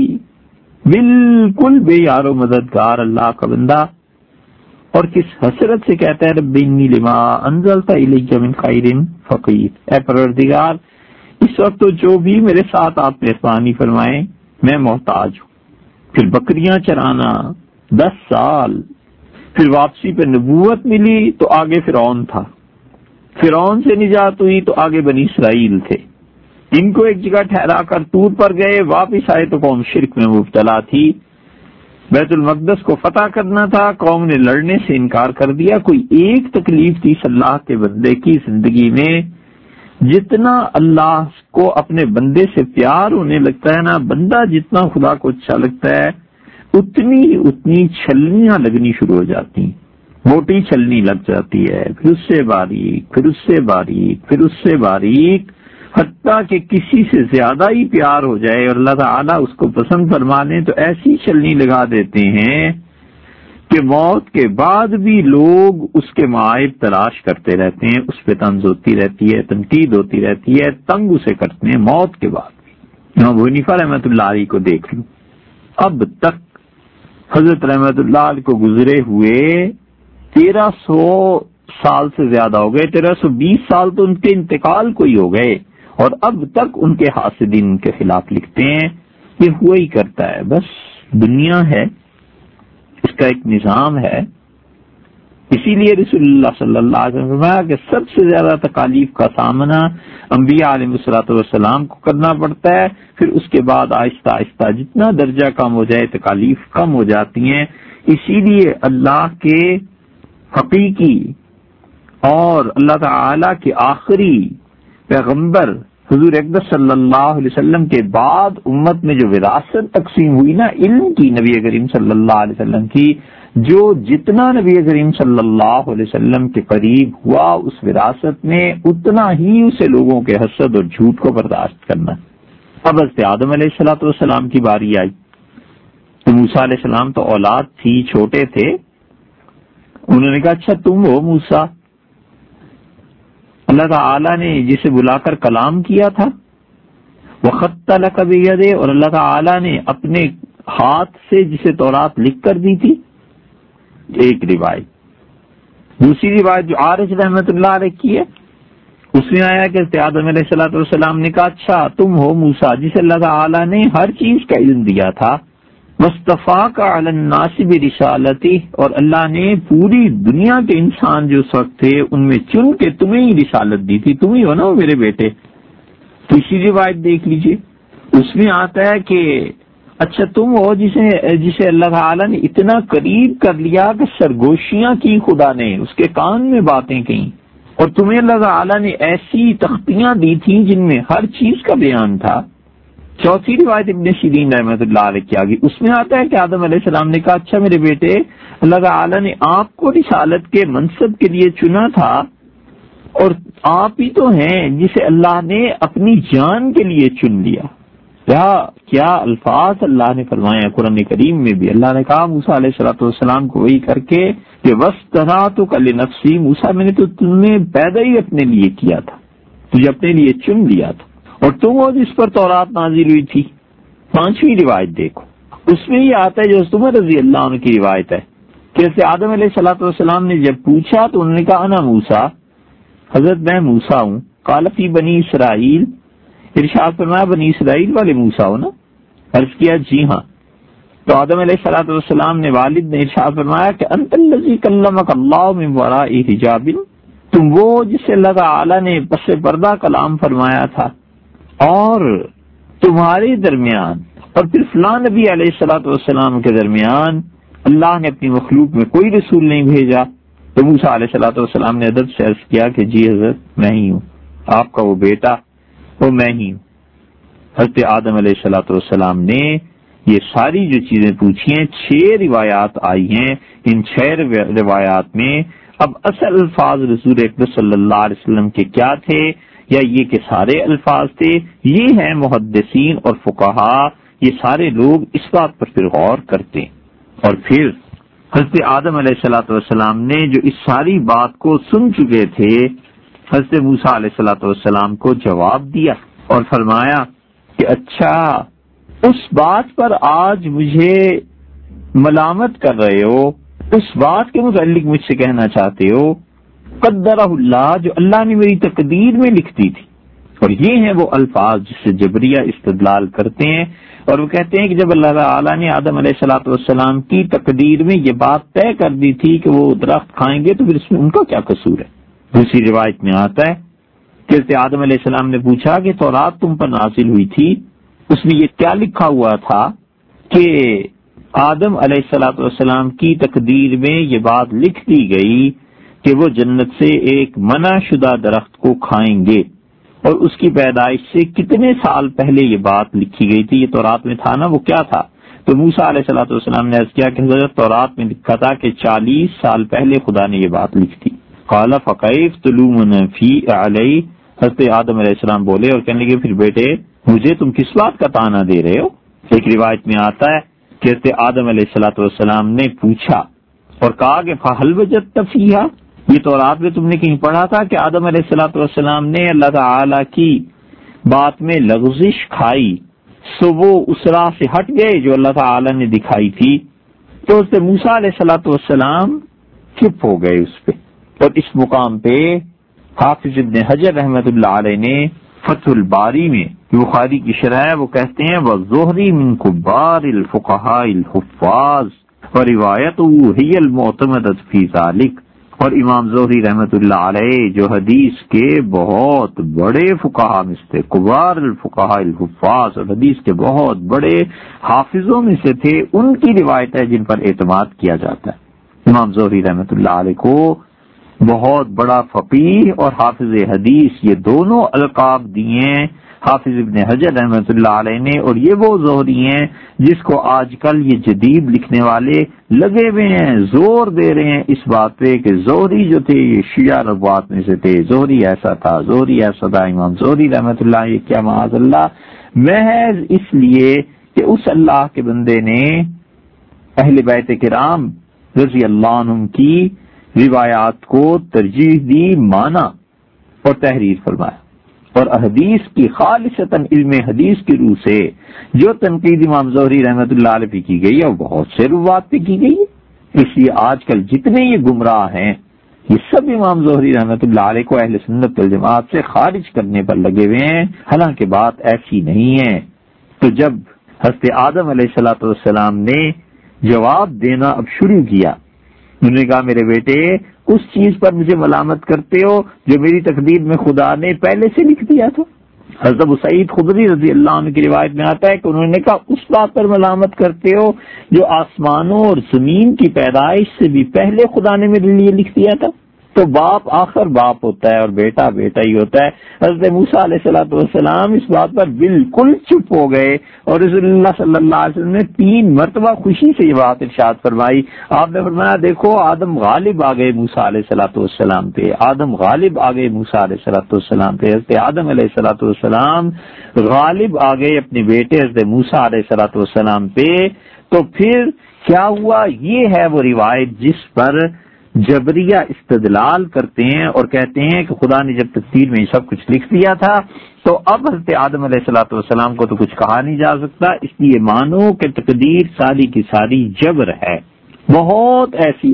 بالکل بے یار و مددگار اللہ کا بندہ، اور کس حسرت سے کہتا ہے رب انی لما انزلت الی من خیر فقیر، اے پروردگار اس وقت تو جو بھی میرے ساتھ آپ نے مہربانی فرمائے میں محتاج ہوں۔ پھر بکریاں چرانا 10 سال، پھر واپسی پہ نبوت ملی تو آگے فرعون تھا، فرعون سے نجات ہوئی تو آگے بنی اسرائیل تھے، ان کو ایک جگہ ٹھہرا کر طور پر گئے، واپس آئے تو قوم شرک میں مبتلا تھی، بیت المقدس کو فتح کرنا تھا، قوم نے لڑنے سے انکار کر دیا۔ کوئی ایک تکلیف تھی اللہ کے بندے کی زندگی میں، جتنا اللہ کو اپنے بندے سے پیار ہونے لگتا ہے نا، بندہ جتنا خدا کو اچھا لگتا ہے اتنی چھلنیاں لگنی شروع ہو جاتی ہیں، موٹی چھلنی لگ جاتی ہے، پھر اس سے باریک، پھر اس سے باریک، پھر اس سے باریک، حتیٰ کہ کسی سے زیادہ ہی پیار ہو جائے اور اللہ تعالیٰ اس کو پسند فرما لیں تو ایسی چھلنی لگا دیتے ہیں کہ موت کے بعد بھی لوگ اس کے معائب تلاش کرتے رہتے ہیں، اس پہ طنز ہوتی رہتی ہے، تنقید ہوتی رہتی ہے، تنگ اسے کرتے ہیں موت کے بعد بھی۔ امام ابو حنیفہ رحمۃ اللہ علیہ کو دیکھ لوں، اب تک حضرت رحمۃ اللہ علیہ کو گزرے ہوئے 1300 سال سے زیادہ ہو گئے، 1320 سال تو ان کے انتقال کو ہی ہو گئے، اور اب تک ان کے حاسدین ان کے خلاف لکھتے ہیں۔ یہ ہوا ہی کرتا ہے، بس دنیا ہے، اس کا ایک نظام ہے۔ اسی لیے رسول اللہ صلی اللہ علیہ وسلم نے فرمایا کہ سب سے زیادہ تکالیف کا سامنا انبیاء علیہ الصلوۃ والسلام کو کرنا پڑتا ہے، پھر اس کے بعد آہستہ آہستہ جتنا درجہ کم ہو جائے تکالیف کم ہو جاتی ہیں۔ اسی لیے اللہ کے حقیقی اور اللہ تعالی کے آخری پیغمبر حضور اقدس صلی اللہ علیہ وسلم کے بعد امت میں جو وراثت تقسیم ہوئی نا علم کی نبی کریم صلی اللہ علیہ وسلم کی، جو جتنا نبی کریم صلی اللہ علیہ وسلم کے قریب ہوا اس وراثت میں اتنا ہی اسے لوگوں کے حسد اور جھوٹ کو برداشت کرنا۔ اب حضرت آدم علیہ الصلوۃ والسلام کی باری آئی تو موسیٰ علیہ السلام تو اولاد تھی، چھوٹے تھے، انہوں نے کہا اچھا تم ہو موسیٰ؟ اللہ تعالیٰ نے جسے بلا کر کلام کیا تھا، وَخَطَّ لَكَ بِيَدِهِ، اور اللہ تعالیٰ نے اپنے ہاتھ سے جسے تورات لکھ کر دی تھی، ایک روایت۔ دوسری روایت جو عارج رحمت اللہ علیہ کی ہے، اس میں آیا کہ آدم علیہ الصلوۃ والسلام نے کہا اچھا تم ہو موسیٰ جسے اللہ تعالیٰ نے ہر چیز کا علم دیا تھا، وَاصْطَفَاكَ عَلَى النَّاسِ بِرِسَالَتِهِ، اور اللہ نے پوری دنیا کے انسان جو اس وقت تھے ان میں چن کے تمہیں ہی رسالت دی تھی، تم ہی ہو نا میرے بیٹے۔ تیسری روایت دیکھ لیجئے، اس میں آتا ہے کہ اچھا تم ہو جسے اللہ تعالیٰ نے اتنا قریب کر لیا کہ سرگوشیاں کی خدا نے، اس کے کان میں باتیں کہیں، اور تمہیں اللہ تعالیٰ نے ایسی تختیاں دی تھیں جن میں ہر چیز کا بیان تھا۔ چوتھی روایت ابن سیرین رحمۃ اللہ علیہ کی آگئی، اس میں آتا ہے کہ آدم علیہ السلام نے کہا اچھا میرے بیٹے، اللہ تعالیٰ نے آپ کو رسالت کے منصب کے لیے چنا تھا، اور آپ ہی تو ہیں جسے اللہ نے اپنی جان کے لیے چن لیا۔ کیا الفاظ اللہ نے فرمایا قرآن کریم میں بھی۔ اللہ نے کہا موسیٰ علیہ الصلوۃ والسلام کو وہی کر کے کہ وَاصْطَنَعْتُكَ لِنَفْسِي، موسیٰ میں نے تو تمہیں پیدا ہی اپنے لیے کیا تھا، تجھے اپنے لیے چن لیا تھا، اور تم ہو جس پر تورات نازل ہوئی تھی۔ پانچویں روایت دیکھو، اس میں یہ آتا ہے جو عمر رضی اللہ عنہ کی روایت ہے کہ آدم علیہ الصلوۃ والسلام نے جب پوچھا تو انہوں نے کہا انا موسیٰ، حضرت میں موسیٰ ہوں۔ قال فی بنی اسرائیل، ارشاد فرمایا بنی اسرائیل والے موسیٰ ہو نا؟ عرض کیا جی ہاں۔ تو آدم علیہ الصلوۃ والسلام نے والد نے ارشاد فرمایا کہ انت الذی کلمک اللہ من وراء حجاب، تم وہ جس سے اللہ تعالی نے پس پردہ کلام فرمایا تھا، اور تمہارے درمیان اور پھر فلاں نبی علیہ الصلوۃ والسلام کے درمیان اللہ نے اپنی مخلوق میں کوئی رسول نہیں بھیجا۔ تو موسیٰ علیہ الصلوۃ والسلام نے ادب سے عرض کیا کہ جی حضرت میں ہی ہوں، آپ کا وہ بیٹا وہ میں ہی ہوں۔ حضرت آدم علیہ الصلوۃ والسلام نے یہ ساری جو چیزیں پوچھی ہیں، 6 روایات آئی ہیں، ان 6 روایات میں اب اصل الفاظ رسول اکرم صلی اللہ علیہ وسلم کے کیا تھے، یا یہ کہ سارے الفاظ تھے، یہ ہیں محدثین اور فقہا، یہ سارے لوگ اس بات پر پھر غور کرتے ہیں۔ اور پھر حضرت آدم علیہ الصلوۃ والسلام نے جو اس ساری بات کو سن چکے تھے، حضرت موسیٰ علیہ الصلوۃ والسلام کو جواب دیا اور فرمایا کہ اچھا اس بات پر آج مجھے ملامت کر رہے ہو، اس بات کے متعلق مجھ سے کہنا چاہتے ہو، قدرہ اللہ، جو اللہ نے میری تقدیر میں لکھ دی تھی۔ اور یہ ہیں وہ الفاظ جس سے جبریہ استدلال کرتے ہیں، اور وہ کہتے ہیں کہ جب اللہ تعالیٰ نے آدم علیہ الصلوۃ والسلام کی تقدیر میں یہ بات طے کر دی تھی کہ وہ درخت کھائیں گے، تو پھر اس میں ان کا کیا قصور ہے؟ دوسری روایت میں آتا ہے کہ آدم علیہ السلام نے پوچھا کہ تورات تم پر نازل ہوئی تھی، اس میں یہ کیا لکھا ہوا تھا کہ آدم علیہ الصلوۃ والسلام کی تقدیر میں یہ بات لکھ دی گئی کہ وہ جنت سے ایک منع شدہ درخت کو کھائیں گے، اور اس کی پیدائش سے کتنے سال پہلے یہ بات لکھی گئی تھی؟ یہ تورات میں تھا نا، وہ کیا تھا؟ تو موسیٰ علیہ الصلوۃ والسلام نے عرض کیا کہ حضرت تورات میں لکھا تھا کہ 40 سال پہلے خدا نے یہ بات لکھ دی۔ قال فکیف تلومنی فی علی، حضرت آدم علیہ السلام بولے اور کہنے لگے پھر بیٹے مجھے تم کس بات کا طعنہ دے رہے ہو؟ ایک روایت میں آتا ہے کہ حضرت آدم علیہ الصلوۃ والسلام نے پوچھا اور کہا کہ فہل وجدت فیہا، یہ تورات میں تم نے کہیں پڑھا تھا کہ آدم علیہ الصلوۃ والسلام نے اللہ تعالی کی بات میں لغزش کھائی سو وہ اس راہ سے ہٹ گئے جو اللہ تعالی نے دکھائی تھی؟ تو حضرت موسیٰ علیہ الصلوۃ والسلام چپ ہو گئے اس پہ۔ اور اس مقام پہ حافظ ابن حجر رحمت اللہ علیہ نے فتح الباری میں بخاری کی شرح ہے، وہ کہتے ہیں وَالزُّہْرِي مِن كُبَّارِ الْفُقَهَاءِ الْحُفَّاظِ وَرِوَایَتُهُ هِيَ الْمُعْتَمَدَةُ فِي ذَلِكَ، اور امام زہری رحمت اللہ علیہ جو حدیث کے بہت بڑے فقہا میں سے، کبار الفقہاء الحفاظ، اور حدیث کے بہت بڑے حافظوں میں سے تھے، ان کی روایت ہے جن پر اعتماد کیا جاتا ہے۔ امام زہری رحمت اللہ علیہ کو بہت بڑا فقیہ اور حافظ حدیث، یہ دونوں القاب دیے حافظ ابن حجر رحمۃ اللہ علیہ نے، اور یہ وہ زہری ہیں جس کو آج کل یہ جدید لکھنے والے لگے ہوئے ہیں، زور دے رہے ہیں اس بات پہ کہ زہری جو تھے یہ شیعہ روات میں سے تھے، زہری ایسا تھا، زہری ایسا تھا، امام زہری رحمۃ اللہ، یہ کیا معاذ اللہ، محض اس لیے کہ اس اللہ کے بندے نے اہل بیت کرام رضی اللہ عنہم کی روایات کو ترجیح دی، مانا اور تحریر فرمایا، اور حدیث کی خالصتاً علم حدیث کی روح سے جو تنقید امام زہری رحمۃ اللہ علیہ پہ کی گئی ہے وہ بہت سے روات پہ کی گئی ہے۔ اس لیے آج کل جتنے یہ گمراہ ہیں یہ سب امام زہری رحمۃ اللہ علیہ کو اہل سنت والجماعت سے خارج کرنے پر لگے ہوئے ہیں، حالانکہ بات ایسی نہیں ہے۔ تو جب حضرت آدم علیہ الصلوۃ والسلام نے جواب دینا اب شروع کیا، انہوں نے کہا میرے بیٹے اس چیز پر مجھے ملامت کرتے ہو جو میری تقدیر میں خدا نے پہلے سے لکھ دیا تھا۔ حضرت ابو سعید خدری رضی اللہ عنہ کی روایت میں آتا ہے کہ انہوں نے کہا اس بات پر ملامت کرتے ہو جو آسمانوں اور زمین کی پیدائش سے بھی پہلے خدا نے میرے لیے لکھ دیا تھا۔ تو باپ آخر باپ ہوتا ہے اور بیٹا بیٹا ہی ہوتا ہے۔ حضرت موسیٰ علیہ الصلوۃ والسلام اس بات پر بالکل چپ ہو گئے، اور رسول اللہ صلی اللہ علیہ وسلم نے 3 مرتبہ خوشی سے یہ بات ارشاد فرمائی۔ آپ نے فرمایا دیکھو آدم غالب آ گئے موسیٰ علیہ الصلوۃ والسلام پہ، آدم غالب آ گئے موسیٰ علیہ الصلوۃ والسلام پہ، حضرت آدم علیہ الصلوۃ والسلام غالب آ گئے اپنے بیٹے حضرت موسیٰ علیہ الصلوۃ والسلام پہ۔ تو پھر کیا ہوا؟ یہ ہے وہ روایت جس پر جبریہ استدلال کرتے ہیں اور کہتے ہیں کہ خدا نے جب تقدیر میں سب کچھ لکھ دیا تھا تو اب حضرت آدم علیہ الصلوۃ والسلام کو تو کچھ کہا نہیں جا سکتا، اس لیے مانو کہ تقدیر ساری کی ساری جبر ہے۔ بہت ایسی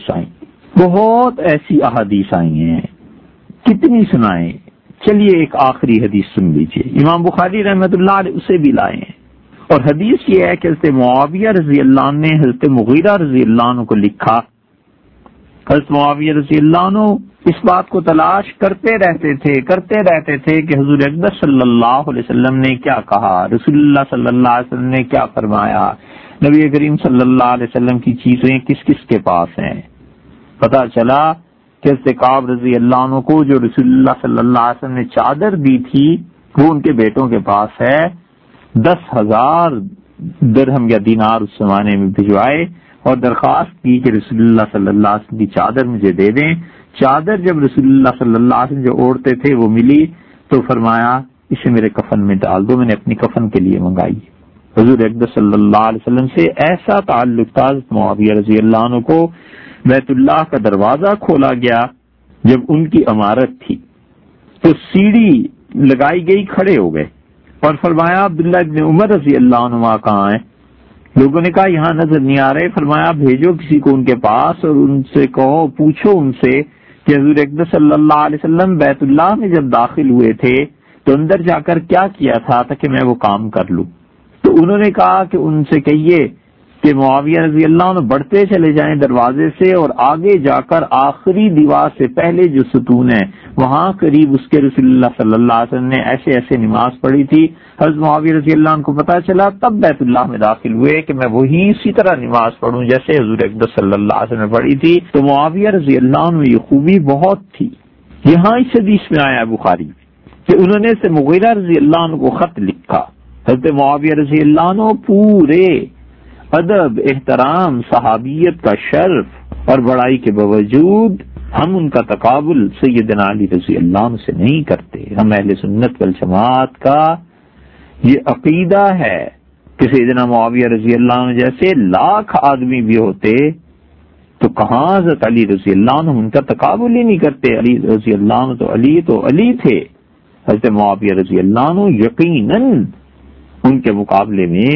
احادیث آئی ہیں، کتنی سنائیں۔ چلیے ایک آخری حدیث سن لیجئے، امام بخاری رحمۃ اللہ علیہ اسے بھی لائے ہیں، اور حدیث یہ ہے کہ حضرت معاویہ رضی اللہ عنہ نے حضرت مغیرہ رضی اللہ عنہ کو لکھا۔ حضرت معاویہ رضی اللہ عنہ اس بات کو تلاش کرتے رہتے تھے کہ حضور اقدس صلی اللہ علیہ وسلم نے کیا کہا، رسول اللہ صلی اللہ علیہ وسلم نے کیا فرمایا، نبی کریم صلی اللہ علیہ وسلم کی چیزیں کس کس کے پاس ہیں۔ پتہ چلا کہ حضرت کعب رضی اللہ عنہ کو جو رسول اللہ صلی اللہ علیہ وسلم نے چادر دی تھی وہ ان کے بیٹوں کے پاس ہے، 10,000 درہم یا دینار اس زمانے میں بھجوائے اور درخواست کی کہ رسول اللہ صلی اللہ علیہ وسلم کی چادر مجھے دے دیں۔ چادر جب رسول اللہ صلی اللہ علیہ وسلم جو اوڑھتے تھے وہ ملی تو فرمایا اسے میرے کفن میں ڈال دو، میں نے اپنی کفن کے لیے منگائی۔ حضور اقدس صلی اللہ علیہ وسلم سے ایسا تعلق تھا، معاویہ رضی اللہ عنہ کو بیت اللہ کا دروازہ کھولا گیا جب ان کی عمارت تھی تو سیڑھی لگائی گئی، کھڑے ہو گئے اور فرمایا عبداللہ ابن عمر رضی اللہ عنہ کہاں ہیں؟ لوگوں نے کہا یہاں نظر نہیں آ رہے۔ فرمایا بھیجو کسی کو ان کے پاس اور ان سے کہو، پوچھو ان سے کہ حضور اقدس صلی اللہ علیہ وسلم بیت اللہ میں جب داخل ہوئے تھے تو اندر جا کر کیا کیا تھا تاکہ میں وہ کام کر لوں۔ تو انہوں نے کہا کہ ان سے کہیے کہ معاویہ رضی اللہ عنہ بڑھتے چلے جائیں دروازے سے اور آگے جا کر آخری دیوار سے پہلے جو ستون ہے وہاں قریب اس کے رسول اللہ صلی اللہ علیہ وسلم نے ایسے ایسے نماز پڑھی تھی۔ حضرت معاویہ رضی اللہ عنہ کو پتا چلا، تب بیت اللہ میں داخل ہوئے کہ میں وہی اسی طرح نماز پڑھوں جیسے حضور اقدس صلی اللہ علیہ وسلم نے پڑھی تھی۔ تو معاویہ رضی اللہ عنہ میں یہ خوبی بہت تھی۔ یہاں اس حدیث میں آیا بخاری کہ انہوں نے سے مغیرہ رضی اللہ عنہ کو خط لکھا۔ حضرت معاویہ رضی اللہ عنہ پورے ادب، احترام، صحابیت کا شرف اور بڑائی کے باوجود ہم ان کا تقابل سیدنا علی رضی اللہ عنہ سے نہیں کرتے۔ ہم اہل سنت والجماعت کا یہ عقیدہ ہے کہ سیدنا معاویہ رضی اللہ عنہ جیسے لاکھ آدمی بھی ہوتے تو کہاں حضرت علی رضی اللہ عنہ ان کا تقابل ہی نہیں کرتے۔ علی رضی اللہ عنہ تو علی تھے، حضرت معاویہ رضی اللہ عنہ یقیناً ان کے مقابلے میں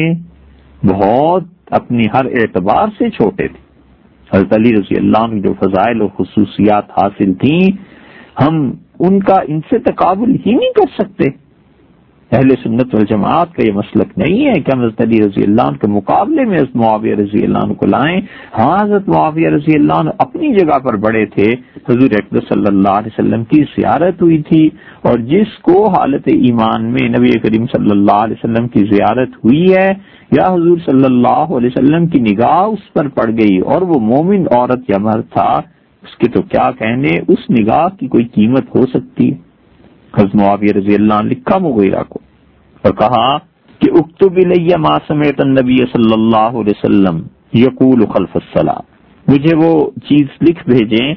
بہت اپنی ہر اعتبار سے چھوٹے تھے۔ حضرت علی رضی اللہ عنہ جو فضائل و خصوصیات حاصل تھیں ہم ان کا ان سے تقابل ہی نہیں کر سکتے۔ اہل سنت والجماعت کا یہ مسلک نہیں ہے کہ ہم حضرت علی رضی اللہ عنہ کے مقابلے میں حضرت معاویہ رضی اللہ عنہ کو لائیں۔ ہاں حضرت معاویہ رضی اللہ عنہ اپنی جگہ پر بڑے تھے، حضور اقدس صلی اللہ علیہ وسلم کی زیارت ہوئی تھی، اور جس کو حالت ایمان میں نبی کریم صلی اللہ علیہ وسلم کی زیارت ہوئی ہے یا حضور صلی اللہ علیہ وسلم کی نگاہ اس پر پڑ گئی اور وہ مومن عورت یا مرد تھا، اس کے تو کیا کہنے، اس نگاہ کی کوئی قیمت ہو سکتی ہے؟ حضرت معاویہ رضی اللہ عنہ لکھا مغیرہ کو اور کہا کہ اکتب الی ما سمعت النبی صلی اللہ علیہ وسلم یقول خلف الصلاۃ، مجھے وہ چیز لکھ بھیجیں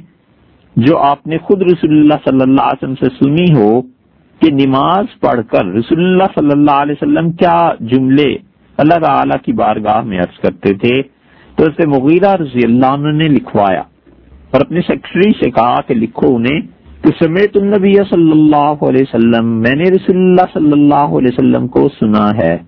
جو آپ نے خود رسول اللہ صلی اللہ علیہ وسلم سے سنی ہو کہ نماز پڑھ کر رسول اللہ صلی اللہ علیہ وسلم کیا جملے اللہ تعالی کی بارگاہ میں عرض کرتے تھے۔ تو اسے مغیرہ رضی اللہ عنہ نے لکھوایا اور اپنے سیکرٹری سے کہا کہ لکھو انہیں کہ سمعت النبی صلی اللہ علیہ وسلم، میں نے رسول اللہ صلی اللہ علیہ وسلم کو سنا ہے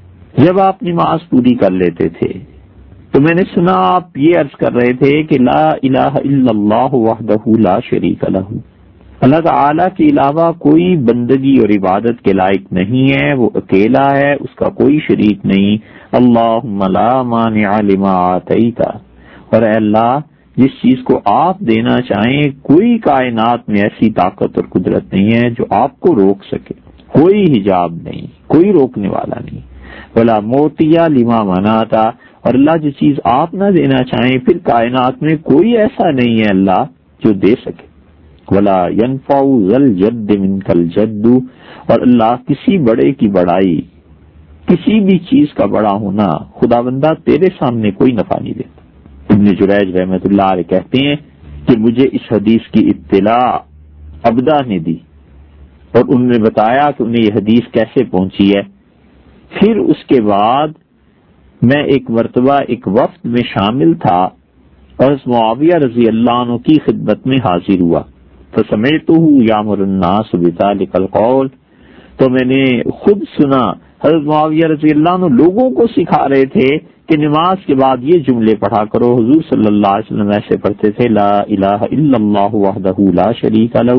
جب آپ نماز پوری کر لیتے تھے تو میں نے سنا آپ یہ عرض کر رہے تھے کہ لا الہ الا اللہ وحدہ لا شریک لہ، اللہ تعالیٰ کے علاوہ کوئی بندگی اور عبادت کے لائق نہیں ہے، وہ اکیلا ہے، اس کا کوئی شریک نہیں۔ اللہم لا مانع لما آتیت، اور اے اللہ جس چیز کو آپ دینا چاہیں کوئی کائنات میں ایسی طاقت اور قدرت نہیں ہے جو آپ کو روک سکے، کوئی حجاب نہیں، کوئی روکنے والا نہیں۔ ولا موتیا لما منعتا، اور اللہ جو چیز آپ نہ دینا چاہیں پھر کائنات میں کوئی ایسا نہیں ہے اللہ جو دے سکے۔ ولا ينفع ذا الجد منك الجد، اور اللہ کسی بڑے کی بڑائی، کسی بھی چیز کا بڑا ہونا خدا بندہ تیرے سامنے کوئی نفع نہیں دیتا۔ ابن جریج رحمۃ اللہ علیہ کہتے ہیں کہ مجھے اس حدیث کی اطلاع عبدہ نے دی اور انہوں نے بتایا کہ انہیں یہ حدیث کیسے پہنچی ہے۔ پھر اس کے بعد میں ایک مرتبہ ایک وفد میں شامل تھا اور معاویہ رضی اللہ عنہ کی خدمت میں حاضر ہوا، فسمعتہ یامر الناس بذلک القول، تو میں نے خود سنا حضرت معاویہ رضی اللہ عنہ لوگوں کو سکھا رہے تھے کہ نماز کے بعد یہ جملے پڑھا کرو۔ حضور صلی اللہ علیہ وسلم ایسے پڑھتے تھے، لا الہ الا اللہ وحدہ لا شریک لہ،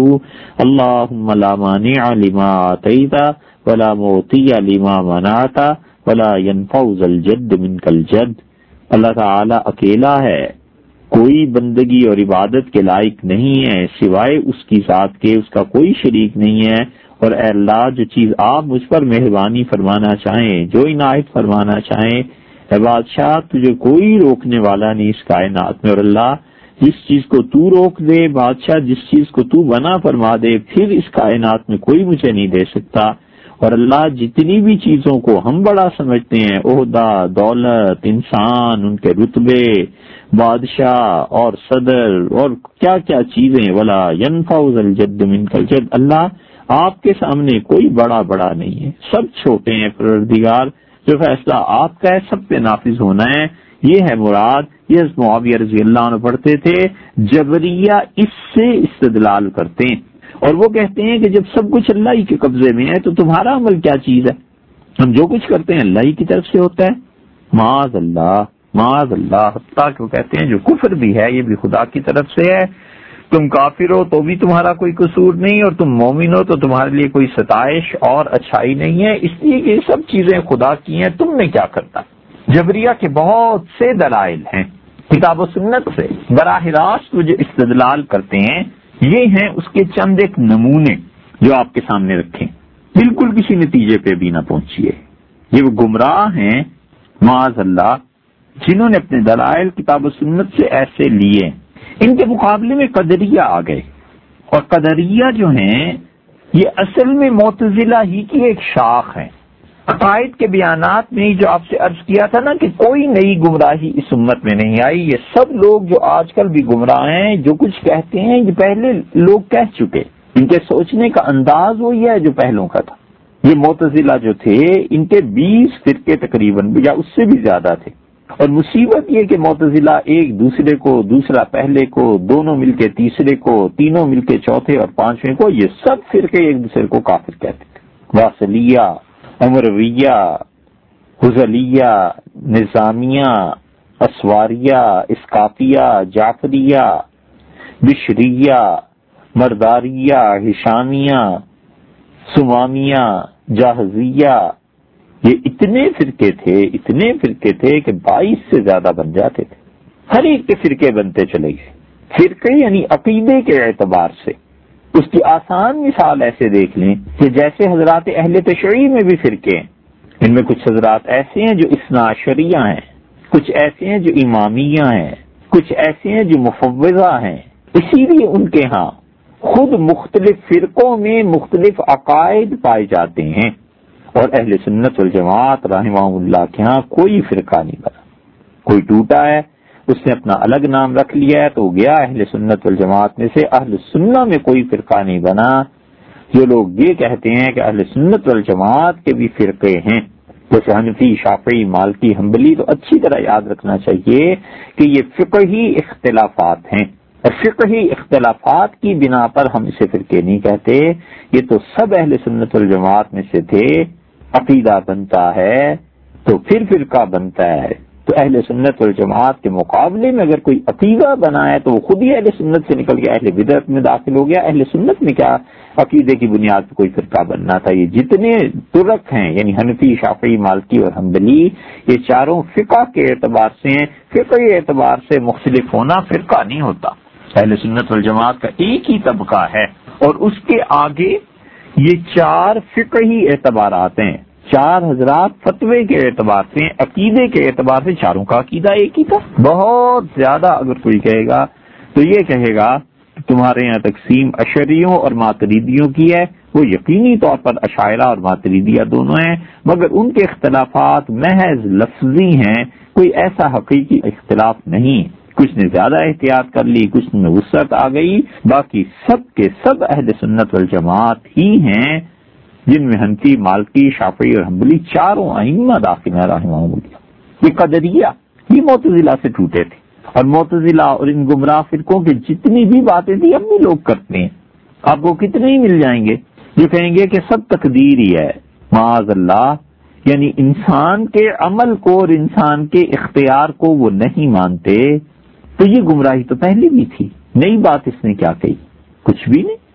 اللہم لا مانع لما آتیت ولا معطی لما منعت ولا ينفع ذا الجد منک الجد، اللہ تعالی اکیلا ہے، کوئی بندگی اور عبادت کے لائق نہیں ہے سوائے اس کی ذات کے، اس کا کوئی شریک نہیں ہے، اور اے اللہ جو چیز آپ مجھ پر مہربانی فرمانا چاہیں، جو عنایت فرمانا چاہیں، اے بادشاہ تجھے کوئی روکنے والا نہیں اس کائنات میں، اور اللہ جس چیز کو تو روک دے، بادشاہ جس چیز کو تو منع فرما دے، پھر اس کائنات میں کوئی مجھے نہیں دے سکتا۔ اور اللہ جتنی بھی چیزوں کو ہم بڑا سمجھتے ہیں، عہدہ، دولت، انسان، ان کے رتبے، بادشاہ اور صدر اور کیا کیا چیزیں، ولا ينفع ذا الجد منک الجد، اللہ آپ کے سامنے کوئی بڑا نہیں ہے، سب چھوٹے ہیں۔ پروردگار جو فیصلہ آپ کا ہے سب پہ نافذ ہونا ہے، یہ ہے مراد۔ یہ حضرت معاویہ رضی اللہ عنہ پڑھتے تھے۔ جبریہ اس سے استدلال کرتے ہیں اور وہ کہتے ہیں کہ جب سب کچھ اللہ ہی کے قبضے میں ہے تو تمہارا عمل کیا چیز ہے؟ ہم جو کچھ کرتے ہیں اللہ ہی کی طرف سے ہوتا ہے۔ معاذ اللہ، حتیٰ کہ وہ کہتے ہیں جو کفر بھی ہے یہ بھی خدا کی طرف سے ہے، تم کافر ہو تو بھی تمہارا کوئی قصور نہیں، اور تم مومن ہو تو تمہارے لیے کوئی ستائش اور اچھائی نہیں ہے، اس لیے کہ یہ سب چیزیں خدا کی ہیں، تم نے کیا کرتا۔ جبریہ کے بہت سے دلائل ہیں کتاب و سنت سے، براہ راست وہ جو استدلال کرتے ہیں یہ ہیں اس کے چند ایک نمونے جو آپ کے سامنے رکھیں، بالکل کسی نتیجے پہ بھی نہ پہنچیے۔ یہ وہ گمراہ ہیں معاذ اللہ جنہوں نے اپنے دلائل کتاب و سنت سے ایسے لیے۔ ان کے مقابلے میں قدریہ آ گئے، اور قدریہ جو ہیں یہ اصل میں معتزلہ ہی کی ایک شاخ ہے۔ عقائد کے بیانات میں جو آپ سے عرض کیا تھا نا کہ کوئی نئی گمراہی اس امت میں نہیں آئی، یہ سب لوگ جو آج کل بھی گمراہ ہیں جو کچھ کہتے ہیں یہ پہلے لوگ کہہ چکے، ان کے سوچنے کا انداز وہی ہے جو پہلوں کا تھا۔ یہ معتزلہ جو تھے ان کے 20 فرقے تقریباً یا اس سے بھی زیادہ تھے، اور مصیبت یہ کہ معتزلہ ایک دوسرے کو، دوسرا پہلے کو، دونوں مل کے تیسرے کو، تینوں مل کے چوتھے اور پانچویں کو، یہ سب فرقے ایک دوسرے کو کافر کہتے تھے۔ واصلیہ، امرویہ، حضلیہ، نظامیہ، اسواریہ، اسقاطیہ، جعفریہ، بشریہ، مرداریہ، ہشامیہ، سمامیہ، جاہزیہ، یہ اتنے فرقے تھے کہ 22 سے زیادہ بن جاتے تھے، ہر ایک کے فرقے بنتے چلے گئے۔ فرقے یعنی عقیدے کے اعتبار سے اس کی آسان مثال ایسے دیکھ لیں کہ جیسے حضرات اہل تشیع میں بھی فرقے ہیں، ان میں کچھ حضرات ایسے ہیں جو اثنا عشریہ ہیں، کچھ ایسے ہیں جو امامیہ ہیں، کچھ ایسے ہیں جو مفوضہ ہیں، اسی لیے ان کے ہاں خود مختلف فرقوں میں مختلف عقائد پائے جاتے ہیں، اور اہل سنت والجماعت رحمہ اللہ کے ہاں کوئی فرقہ نہیں بنا۔ کوئی ٹوٹا ہے، اس نے اپنا الگ نام رکھ لیا ہے تو گیا اہل سنت والجماعت میں سے۔ اہل سنہ میں کوئی فرقہ نہیں بنا۔ جو لوگ یہ کہتے ہیں کہ اہل سنت والجماعت کے بھی فرقے ہیں، جیسے حنفی، شافعی، مالکی، حنبلی، تو اچھی طرح یاد رکھنا چاہیے کہ یہ فقہی اختلافات ہیں، اور فقہی اختلافات کی بنا پر ہم اسے فرقے نہیں کہتے۔ یہ تو سب اہل سنت والجماعت میں سے تھے، عقیدہ بنتا ہے تو پھر فرقہ بنتا ہے۔ تو اہل سنت والجماعت کے مقابلے میں اگر کوئی عقیدہ بنا ہے تو وہ خود ہی اہل سنت سے نکل کے اہل بدعت میں داخل ہو گیا۔ اہل سنت میں کیا عقیدے کی بنیاد پہ کوئی فرقہ بننا تھا؟ یہ جتنے طرق ہیں، یعنی حنفی، شافعی، مالکی اور حنبلی، یہ چاروں فقہ کے اعتبار سے ہیں۔ فقہی اعتبار سے مختلف ہونا فرقہ نہیں ہوتا۔ اہل سنت والجماعت کا ایک ہی طبقہ ہے، اور اس کے آگے یہ چار فقہی اعتبارات ہیں۔ چار حضرات فتوے کے اعتبار سے، عقیدے کے اعتبار سے چاروں کا عقیدہ ایک ہی تھا۔ بہت زیادہ اگر کوئی کہے گا تو یہ کہے گا کہ تمہارے یہاں تقسیم اشعریوں اور ماتریدیوں کی ہے، وہ یقینی طور پر اشاعرہ اور ماتریدیہ دونوں ہیں، مگر ان کے اختلافات محض لفظی ہیں، کوئی ایسا حقیقی اختلاف نہیں۔ کچھ نے زیادہ احتیاط کر لی، کچھ میں وسعت آ گئی، باقی سب کے سب اہل سنت والجماعت ہی ہیں، جن میں حنفی، مالکی، شافعی اور حنبلی چاروں ائمہ داخل ہیں رحمہم اللہ۔ یہ قدریہ یہ معتزلہ سے ٹوٹے تھے، اور معتزلہ اور ان گمراہ فرقوں کے جتنی بھی باتیں تھی اب بھی لوگ کرتے ہیں۔ آپ کو کتنے ہی مل جائیں گے جو کہیں گے کہ سب تقدیر ہی ہے، معاذ اللہ، یعنی انسان کے عمل کو اور انسان کے اختیار کو وہ نہیں مانتے۔ تو یہ گمراہی تو پہلے بھی تھی، نئی بات اس نے کیا کہی؟ کچھ بھی نہیں،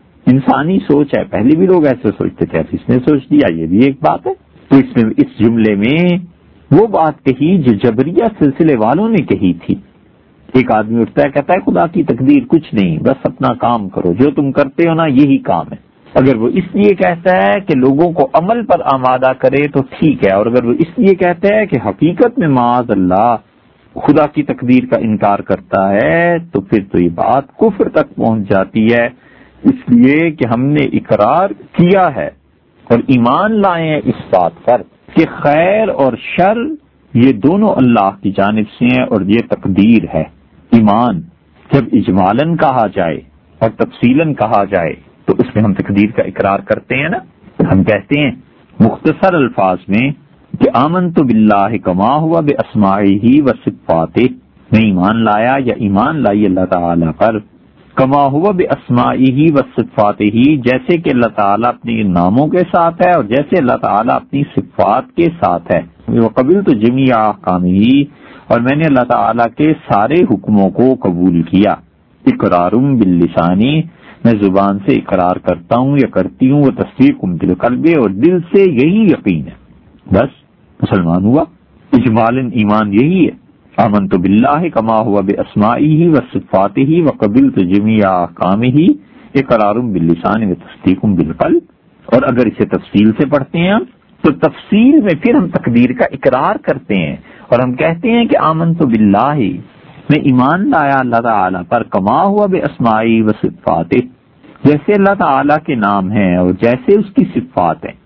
انسانی سوچ ہے، پہلے بھی لوگ ایسے سوچتے تھے، اب اس نے سوچ دیا، یہ بھی ایک بات ہے۔ تو اس جملے میں وہ بات کہی جو جبریہ سلسلے والوں نے کہی تھی۔ ایک آدمی اٹھتا ہے کہتا ہے خدا کی تقدیر کچھ نہیں، بس اپنا کام کرو، جو تم کرتے ہو نا یہی کام ہے۔ اگر وہ اس لیے کہتا ہے کہ لوگوں کو عمل پر آمادہ کرے تو ٹھیک ہے، اور اگر وہ اس لیے کہتا ہے کہ حقیقت میں معاذ اللہ خدا کی تقدیر کا انکار کرتا ہے تو پھر تو یہ بات کفر تک پہنچ جاتی ہے۔ اس لیے کہ ہم نے اقرار کیا ہے اور ایمان لائے ہیں اس بات پر کہ خیر اور شر یہ دونوں اللہ کی جانب سے ہیں، اور یہ تقدیر ہے۔ ایمان جب اجمالاً کہا جائے اور تفصیلاً کہا جائے تو اس میں ہم تقدیر کا اقرار کرتے ہیں نا۔ ہم کہتے ہیں مختصر الفاظ میں کہ آمنت باللہ کما ہوا باسمائہ و صفاتہ، میں ایمان لایا یا ایمان لائی اللہ تعالیٰ پر، کما ہوا باسمائہ و صفاتہ، جیسے کہ اللہ تعالیٰ اپنے ناموں کے ساتھ ہے اور جیسے اللہ تعالیٰ اپنی صفات کے ساتھ ہے۔ وقبلت جمیع احکامہ، اور میں نے اللہ تعالیٰ کے سارے حکموں کو قبول کیا۔ اقرارم باللسانی، میں زبان سے اقرار کرتا ہوں یا کرتی ہوں، وہ تصدیق بالقلب، اور دل سے یہی یقین ہے، بس مسلمان ہوا۔ اجمالاً ایمان یہی ہے، آمنت باللہ کما ہوا باسمائہ و صفاتہ وقبلت جمیع احکامہ، اقرار باللسان و تصدیق بالقلب۔ اور اگر اسے تفصیل سے پڑھتے ہیں تو تفصیل میں پھر ہم تقدیر کا اقرار کرتے ہیں اور ہم کہتے ہیں کہ آمنت باللہ، میں ایمان لایا اللہ تعالیٰ پر، کما ہوا باسمائہ و صفاتہ، جیسے اللہ تعالیٰ کے نام ہیں اور جیسے اس کی صفات ہیں،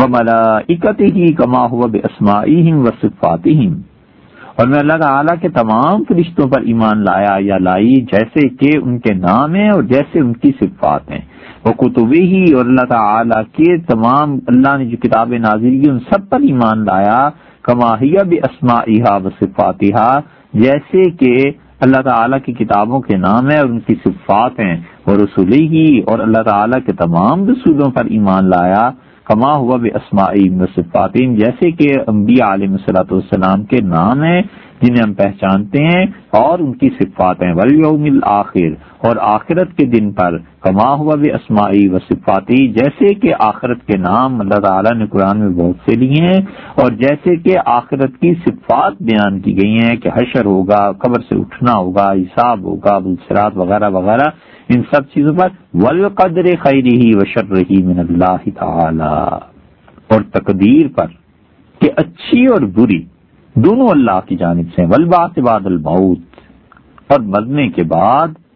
وملائکتہ کما ہوا باسمائہم و صفاتہم، اور میں اللہ تعالیٰ کے تمام فرشتوں پر ایمان لایا یا لائی جیسے کہ ان کے نام ہیں اور جیسے ان کی صفات ہیں، وکتبہ، اور اللہ تعالیٰ کے تمام اللہ نے جو کتابیں نازل کی ان سب پر ایمان لایا، کما ہی باسمائہا و صفاتہا، جیسے کہ اللہ تعالیٰ کی کتابوں کے نام ہیں اور ان کی صفات ہیں، ورسلہ، اور اللہ تعالیٰ کے تمام رسولوں پر ایمان لایا، کما ہوا باسمائہم و صفاتہم، جیسے کہ انبیاء علیہ الصلوۃ والسلام کے نام ہیں جنہیں ہم پہچانتے ہیں اور ان کی صفات ہیں، والیوم الآخر، اور آخرت کے دن پر، کما ہوا باسمائہ و صفاتہ، جیسے کہ آخرت کے نام اللہ تعالیٰ نے قرآن میں بہت سے لیے ہیں اور جیسے کہ آخرت کی صفات بیان کی گئی ہیں کہ حشر ہوگا، قبر سے اٹھنا ہوگا، حساب ہوگا، صراط وغیرہ وغیرہ، ان سب چیزوں پر، والقدر خیرہ و شرہ من اللہ تعالی، اور تقدیر پر کہ اچھی اور بری دونوں اللہ کی جانب سے، والبعث بعد الموت، اور مرنے کے بعد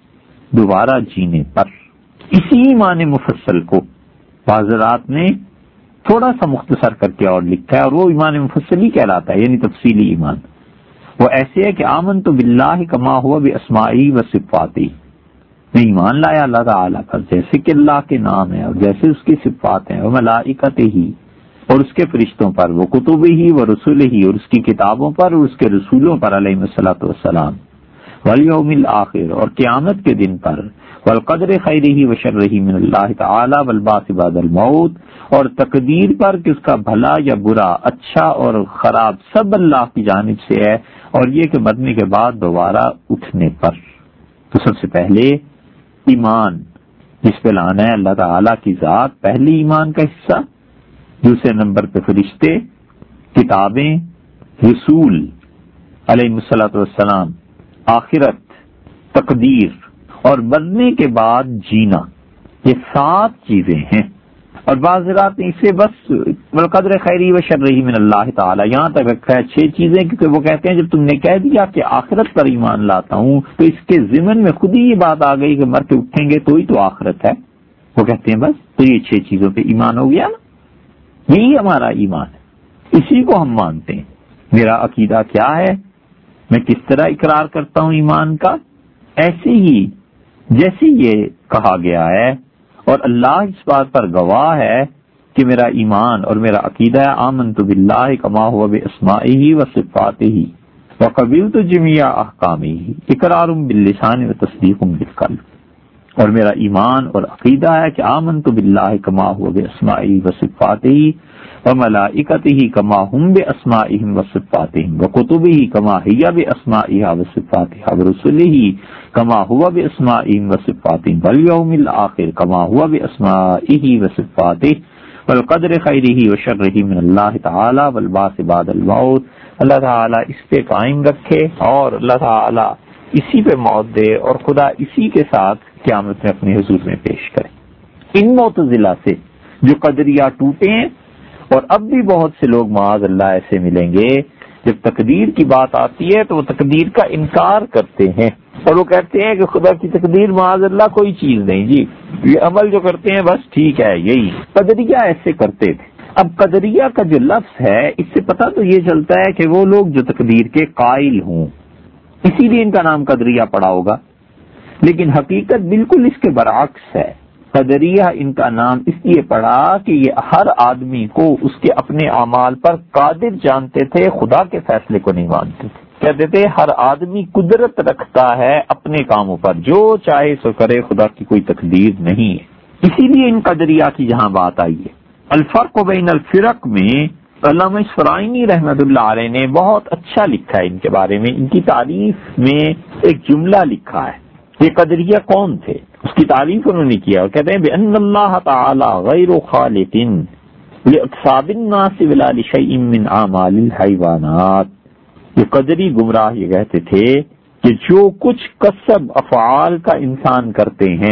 دوبارہ جینے پر۔ اسی ایمان مفصل کو حضرات نے تھوڑا سا مختصر کر کے اور لکھا ہے، اور وہ ایمان مفصل ہی کہلاتا ہے، یعنی تفصیلی ایمان۔ وہ ایسے ہے کہ آمنت باللہ کما ہوا باسمائی و صفاتی، میں ایمان لایا اللہ تعالیٰ پر جیسے کہ اللہ کے نام ہے اور جیسے اس کی صفات ہیں، وہ ملائکتہ ہی اور اس کے فرشتوں پر، وہ کتب ہی و رسول ہی اور اس کی کتابوں پر اور اس کے رسولوں پر علیہ الصلوۃ والسلام، والیوم الآخر اور قیامت کے دن پر، والقدر خیرہ و شرہ من اللہ تعالی والبعث بعد الموت اور تقدیر پر کہ اس کا بھلا یا برا، اچھا اور خراب سب اللہ کی جانب سے ہے، اور یہ کہ مرنے کے بعد دوبارہ اٹھنے پر۔ تو سب سے پہلے ایمان جس پہ لانا ہے اللہ تعالیٰ کی ذات، پہلی ایمان کا حصہ، دوسرے نمبر پہ فرشتے، کتابیں، رسول علیہ الصلوۃ والسلام، آخرت، تقدیر اور مرنے کے بعد جینا، یہ 7 چیزیں ہیں۔ اور بعض رات اسے بس والقدر خیری و شرہ من اللہ تعالی یہاں تک رکھا ہے 6 چیزیں، کیونکہ وہ کہتے ہیں جب تم نے کہہ دیا کہ آخرت پر ایمان لاتا ہوں تو اس کے ضمن میں خود ہی یہ بات آ گئی کہ مر کے اٹھیں گے تو ہی تو آخرت ہے، وہ کہتے ہیں بس تو یہ 6 چیزوں پہ ایمان ہو گیا نا، یہی ہمارا ایمان ہے، اسی کو ہم مانتے ہیں۔ میرا عقیدہ کیا ہے، میں کس طرح اقرار کرتا ہوں ایمان کا، ایسے ہی جیسے یہ کہا گیا ہے، اور اللہ اس بات پر گواہ ہے کہ میرا ایمان اور میرا عقیدہ ہے آمنت باللہ کما ہوا باسمائہ و صفاتہ وقبلت جمیع احکامہ اقرار باللسان و تصدیق بالقلب، اور میرا ایمان اور عقیدہ ہے کہ آمنت باللہ کما ہوا باسمائہ و صفاتہ وملائکتہ کما ہم باسمائہم و صفاتہم وکتبہ کما ہی باسمائہا و صفاتہا ورسلہ کما ہوا باسمائہم و صفاتہم والیوم الآخر کما ہوا باسمائہ و صفاتہ والقدر خیرہ و شرہ من اللہ تعالی والبعث بعد الموت۔ اللہ تعالیٰ اس پہ قائم رکھے اور اللہ تعالیٰ اسی پہ موت دے اور خدا اسی کے ساتھ قیامت میں اپنے حضور میں پیش کرے۔ ان معتزلہ سے جو قدریہ ٹوٹے ہیں، اور اب بھی بہت سے لوگ معاذ اللہ ایسے ملیں گے جب تقدیر کی بات آتی ہے تو وہ تقدیر کا انکار کرتے ہیں، اور وہ کہتے ہیں کہ خدا کی تقدیر معاذ اللہ کوئی چیز نہیں، جی یہ عمل جو کرتے ہیں بس ٹھیک ہے، یہی قدریہ ایسے کرتے تھے۔ اب قدریہ کا جو لفظ ہے اس سے پتہ تو یہ چلتا ہے کہ وہ لوگ جو تقدیر کے قائل ہوں، اسی لیے ان کا نام قدریہ پڑا ہوگا، لیکن حقیقت بالکل اس کے برعکس ہے۔ قدریہ ان کا نام اس لیے پڑا کہ یہ ہر آدمی کو اس کے اپنے اعمال پر قادر جانتے تھے، خدا کے فیصلے کو نہیں مانتے تھے۔ کہتے تھے ہر آدمی قدرت رکھتا ہے اپنے کاموں پر، جو چاہے سو کرے، خدا کی کوئی تقدیر نہیں ہے۔ اسی لیے ان قدریہ کی جہاں بات آئی ہے، الفرق بین الفرق میں علامہ اسفرائینی رحمت اللہ علیہ نے بہت اچھا لکھا ہے ان کے بارے میں، ان کی تعریف میں ایک جملہ لکھا ہے۔ یہ قدریہ کون تھے اس کی تعریف انہوں نے کیا، اور کہتے ہیں بِأَنَّ اللَّهَ تَعَالَى غَيْرُ خَالِقٍ لِأَقْصَابِ النَّاسِ وَلَا لِشَيْءٍ مِّنْ أَعْمَالِ الْحَيْوَانَاتِ۔ یہ قدری گمراہ یہ کہتے تھے کہ جو کچھ کسب افعال کا انسان کرتے ہیں،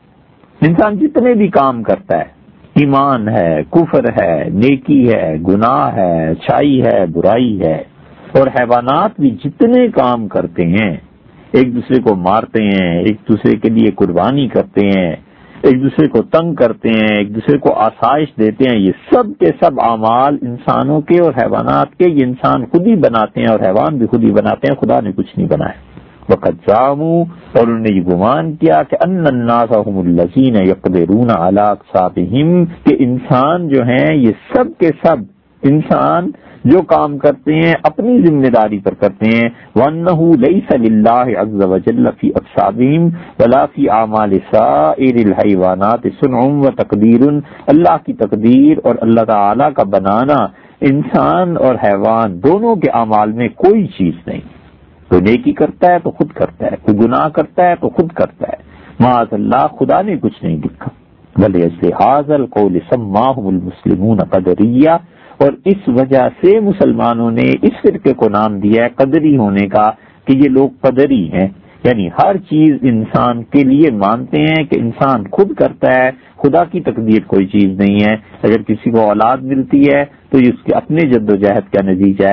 انسان جتنے بھی کام کرتا ہے، ایمان ہے، کفر ہے، نیکی ہے، گناہ ہے، اچھائی ہے، برائی ہے، اور حیوانات بھی جتنے کام کرتے ہیں، ایک دوسرے کو مارتے ہیں، ایک دوسرے کے لیے قربانی کرتے ہیں، ایک دوسرے کو تنگ کرتے ہیں، ایک دوسرے کو آسائش دیتے ہیں، یہ سب کے سب اعمال انسانوں کے اور حیوانات کے، یہ انسان خود ہی بناتے ہیں اور حیوان بھی خود ہی بناتے ہیں، خدا نے کچھ نہیں بنایا۔ وَقَدْ زَعَمُوا اور انہوں نے یہ گمان کیا کہ أَنَّ النَّاسَ هُمُ الَّذِينَ يَقْدِرُونَ عَلَىٰ أَقْسَابِهِمْ کہ انسان جو ہیں یہ سب کے سب انسان جو کام کرتے ہیں اپنی ذمہ داری پر کرتے ہیں، وَأَنَّهُ لَيْسَ لِلَّهِ عَزَّ وَجَلَّ فِي أَقْسَابِهِمْ وَلَا فِي أَعْمَالِ سَائِرِ الْحَيْوَانَاتِ صُنْعٌ وَتَقْدِيرٌ اللہ کی تقدیر اور اللہ تعالی کا بنانا انسان اور حیوان دونوں کے اعمال میں کوئی چیز نہیں۔ کوئی نیکی کرتا ہے تو خود کرتا ہے، کوئی گناہ کرتا ہے تو خود کرتا ہے، معاذ اللہ خدا نے کچھ نہیں لکھا۔ وَلِأَجْلِ هَٰذَا الْقَوْلِ سَمَّاهُمُ الْمُسْلِمُونَ قَدَرِيًّا اور اس وجہ سے مسلمانوں نے اس فرقے کو نام دیا ہے قدری ہونے کا کہ یہ لوگ قدری ہیں، یعنی ہر چیز انسان کے لیے مانتے ہیں کہ انسان خود کرتا ہے، خدا کی تقدیر کوئی چیز نہیں ہے۔ اگر کسی کو اولاد ملتی ہے تو یہ اس کے اپنے جد و جہد کا نتیجہ ہے،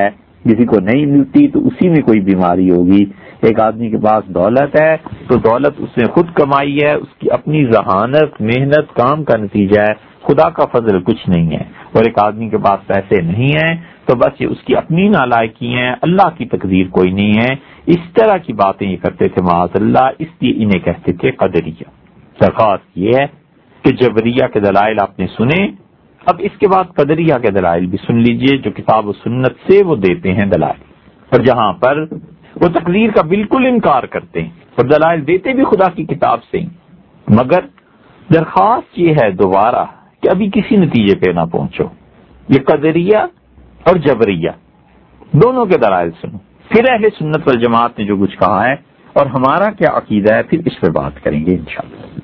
کسی کو نہیں ملتی تو اسی میں کوئی بیماری ہوگی. ایک آدمی کے پاس دولت ہے تو دولت اس نے خود کمائی ہے، اس کی اپنی ذہانت، محنت، کام کا نتیجہ ہے، خدا کا فضل کچھ نہیں ہے. اور ایک آدمی کے پاس پیسے نہیں ہیں تو بس یہ اس کی اپنی نالائکی ہیں، اللہ کی تقدیر کوئی نہیں ہے. اس طرح کی باتیں یہ کرتے تھے معاذ اللہ، اس لیے انہیں کہتے تھے قدریہ. درخواست یہ ہے کہ جبریہ کے دلائل آپ نے سنے، اب اس کے بعد قدریہ کے دلائل بھی سن لیجئے جو کتاب و سنت سے وہ دیتے ہیں دلائل، اور جہاں پر وہ تقدیر کا بالکل انکار کرتے ہیں اور دلائل دیتے بھی خدا کی کتاب سے ہی. مگر درخواست یہ ہے دوبارہ کہ ابھی کسی نتیجے پہ نہ پہنچو، یہ قدریہ اور جبریہ دونوں کے دلائل سنو، پھر اہل سنت والجماعت نے جو کچھ کہا ہے اور ہمارا کیا عقیدہ ہے، پھر اس پہ بات کریں گے انشاءاللہ.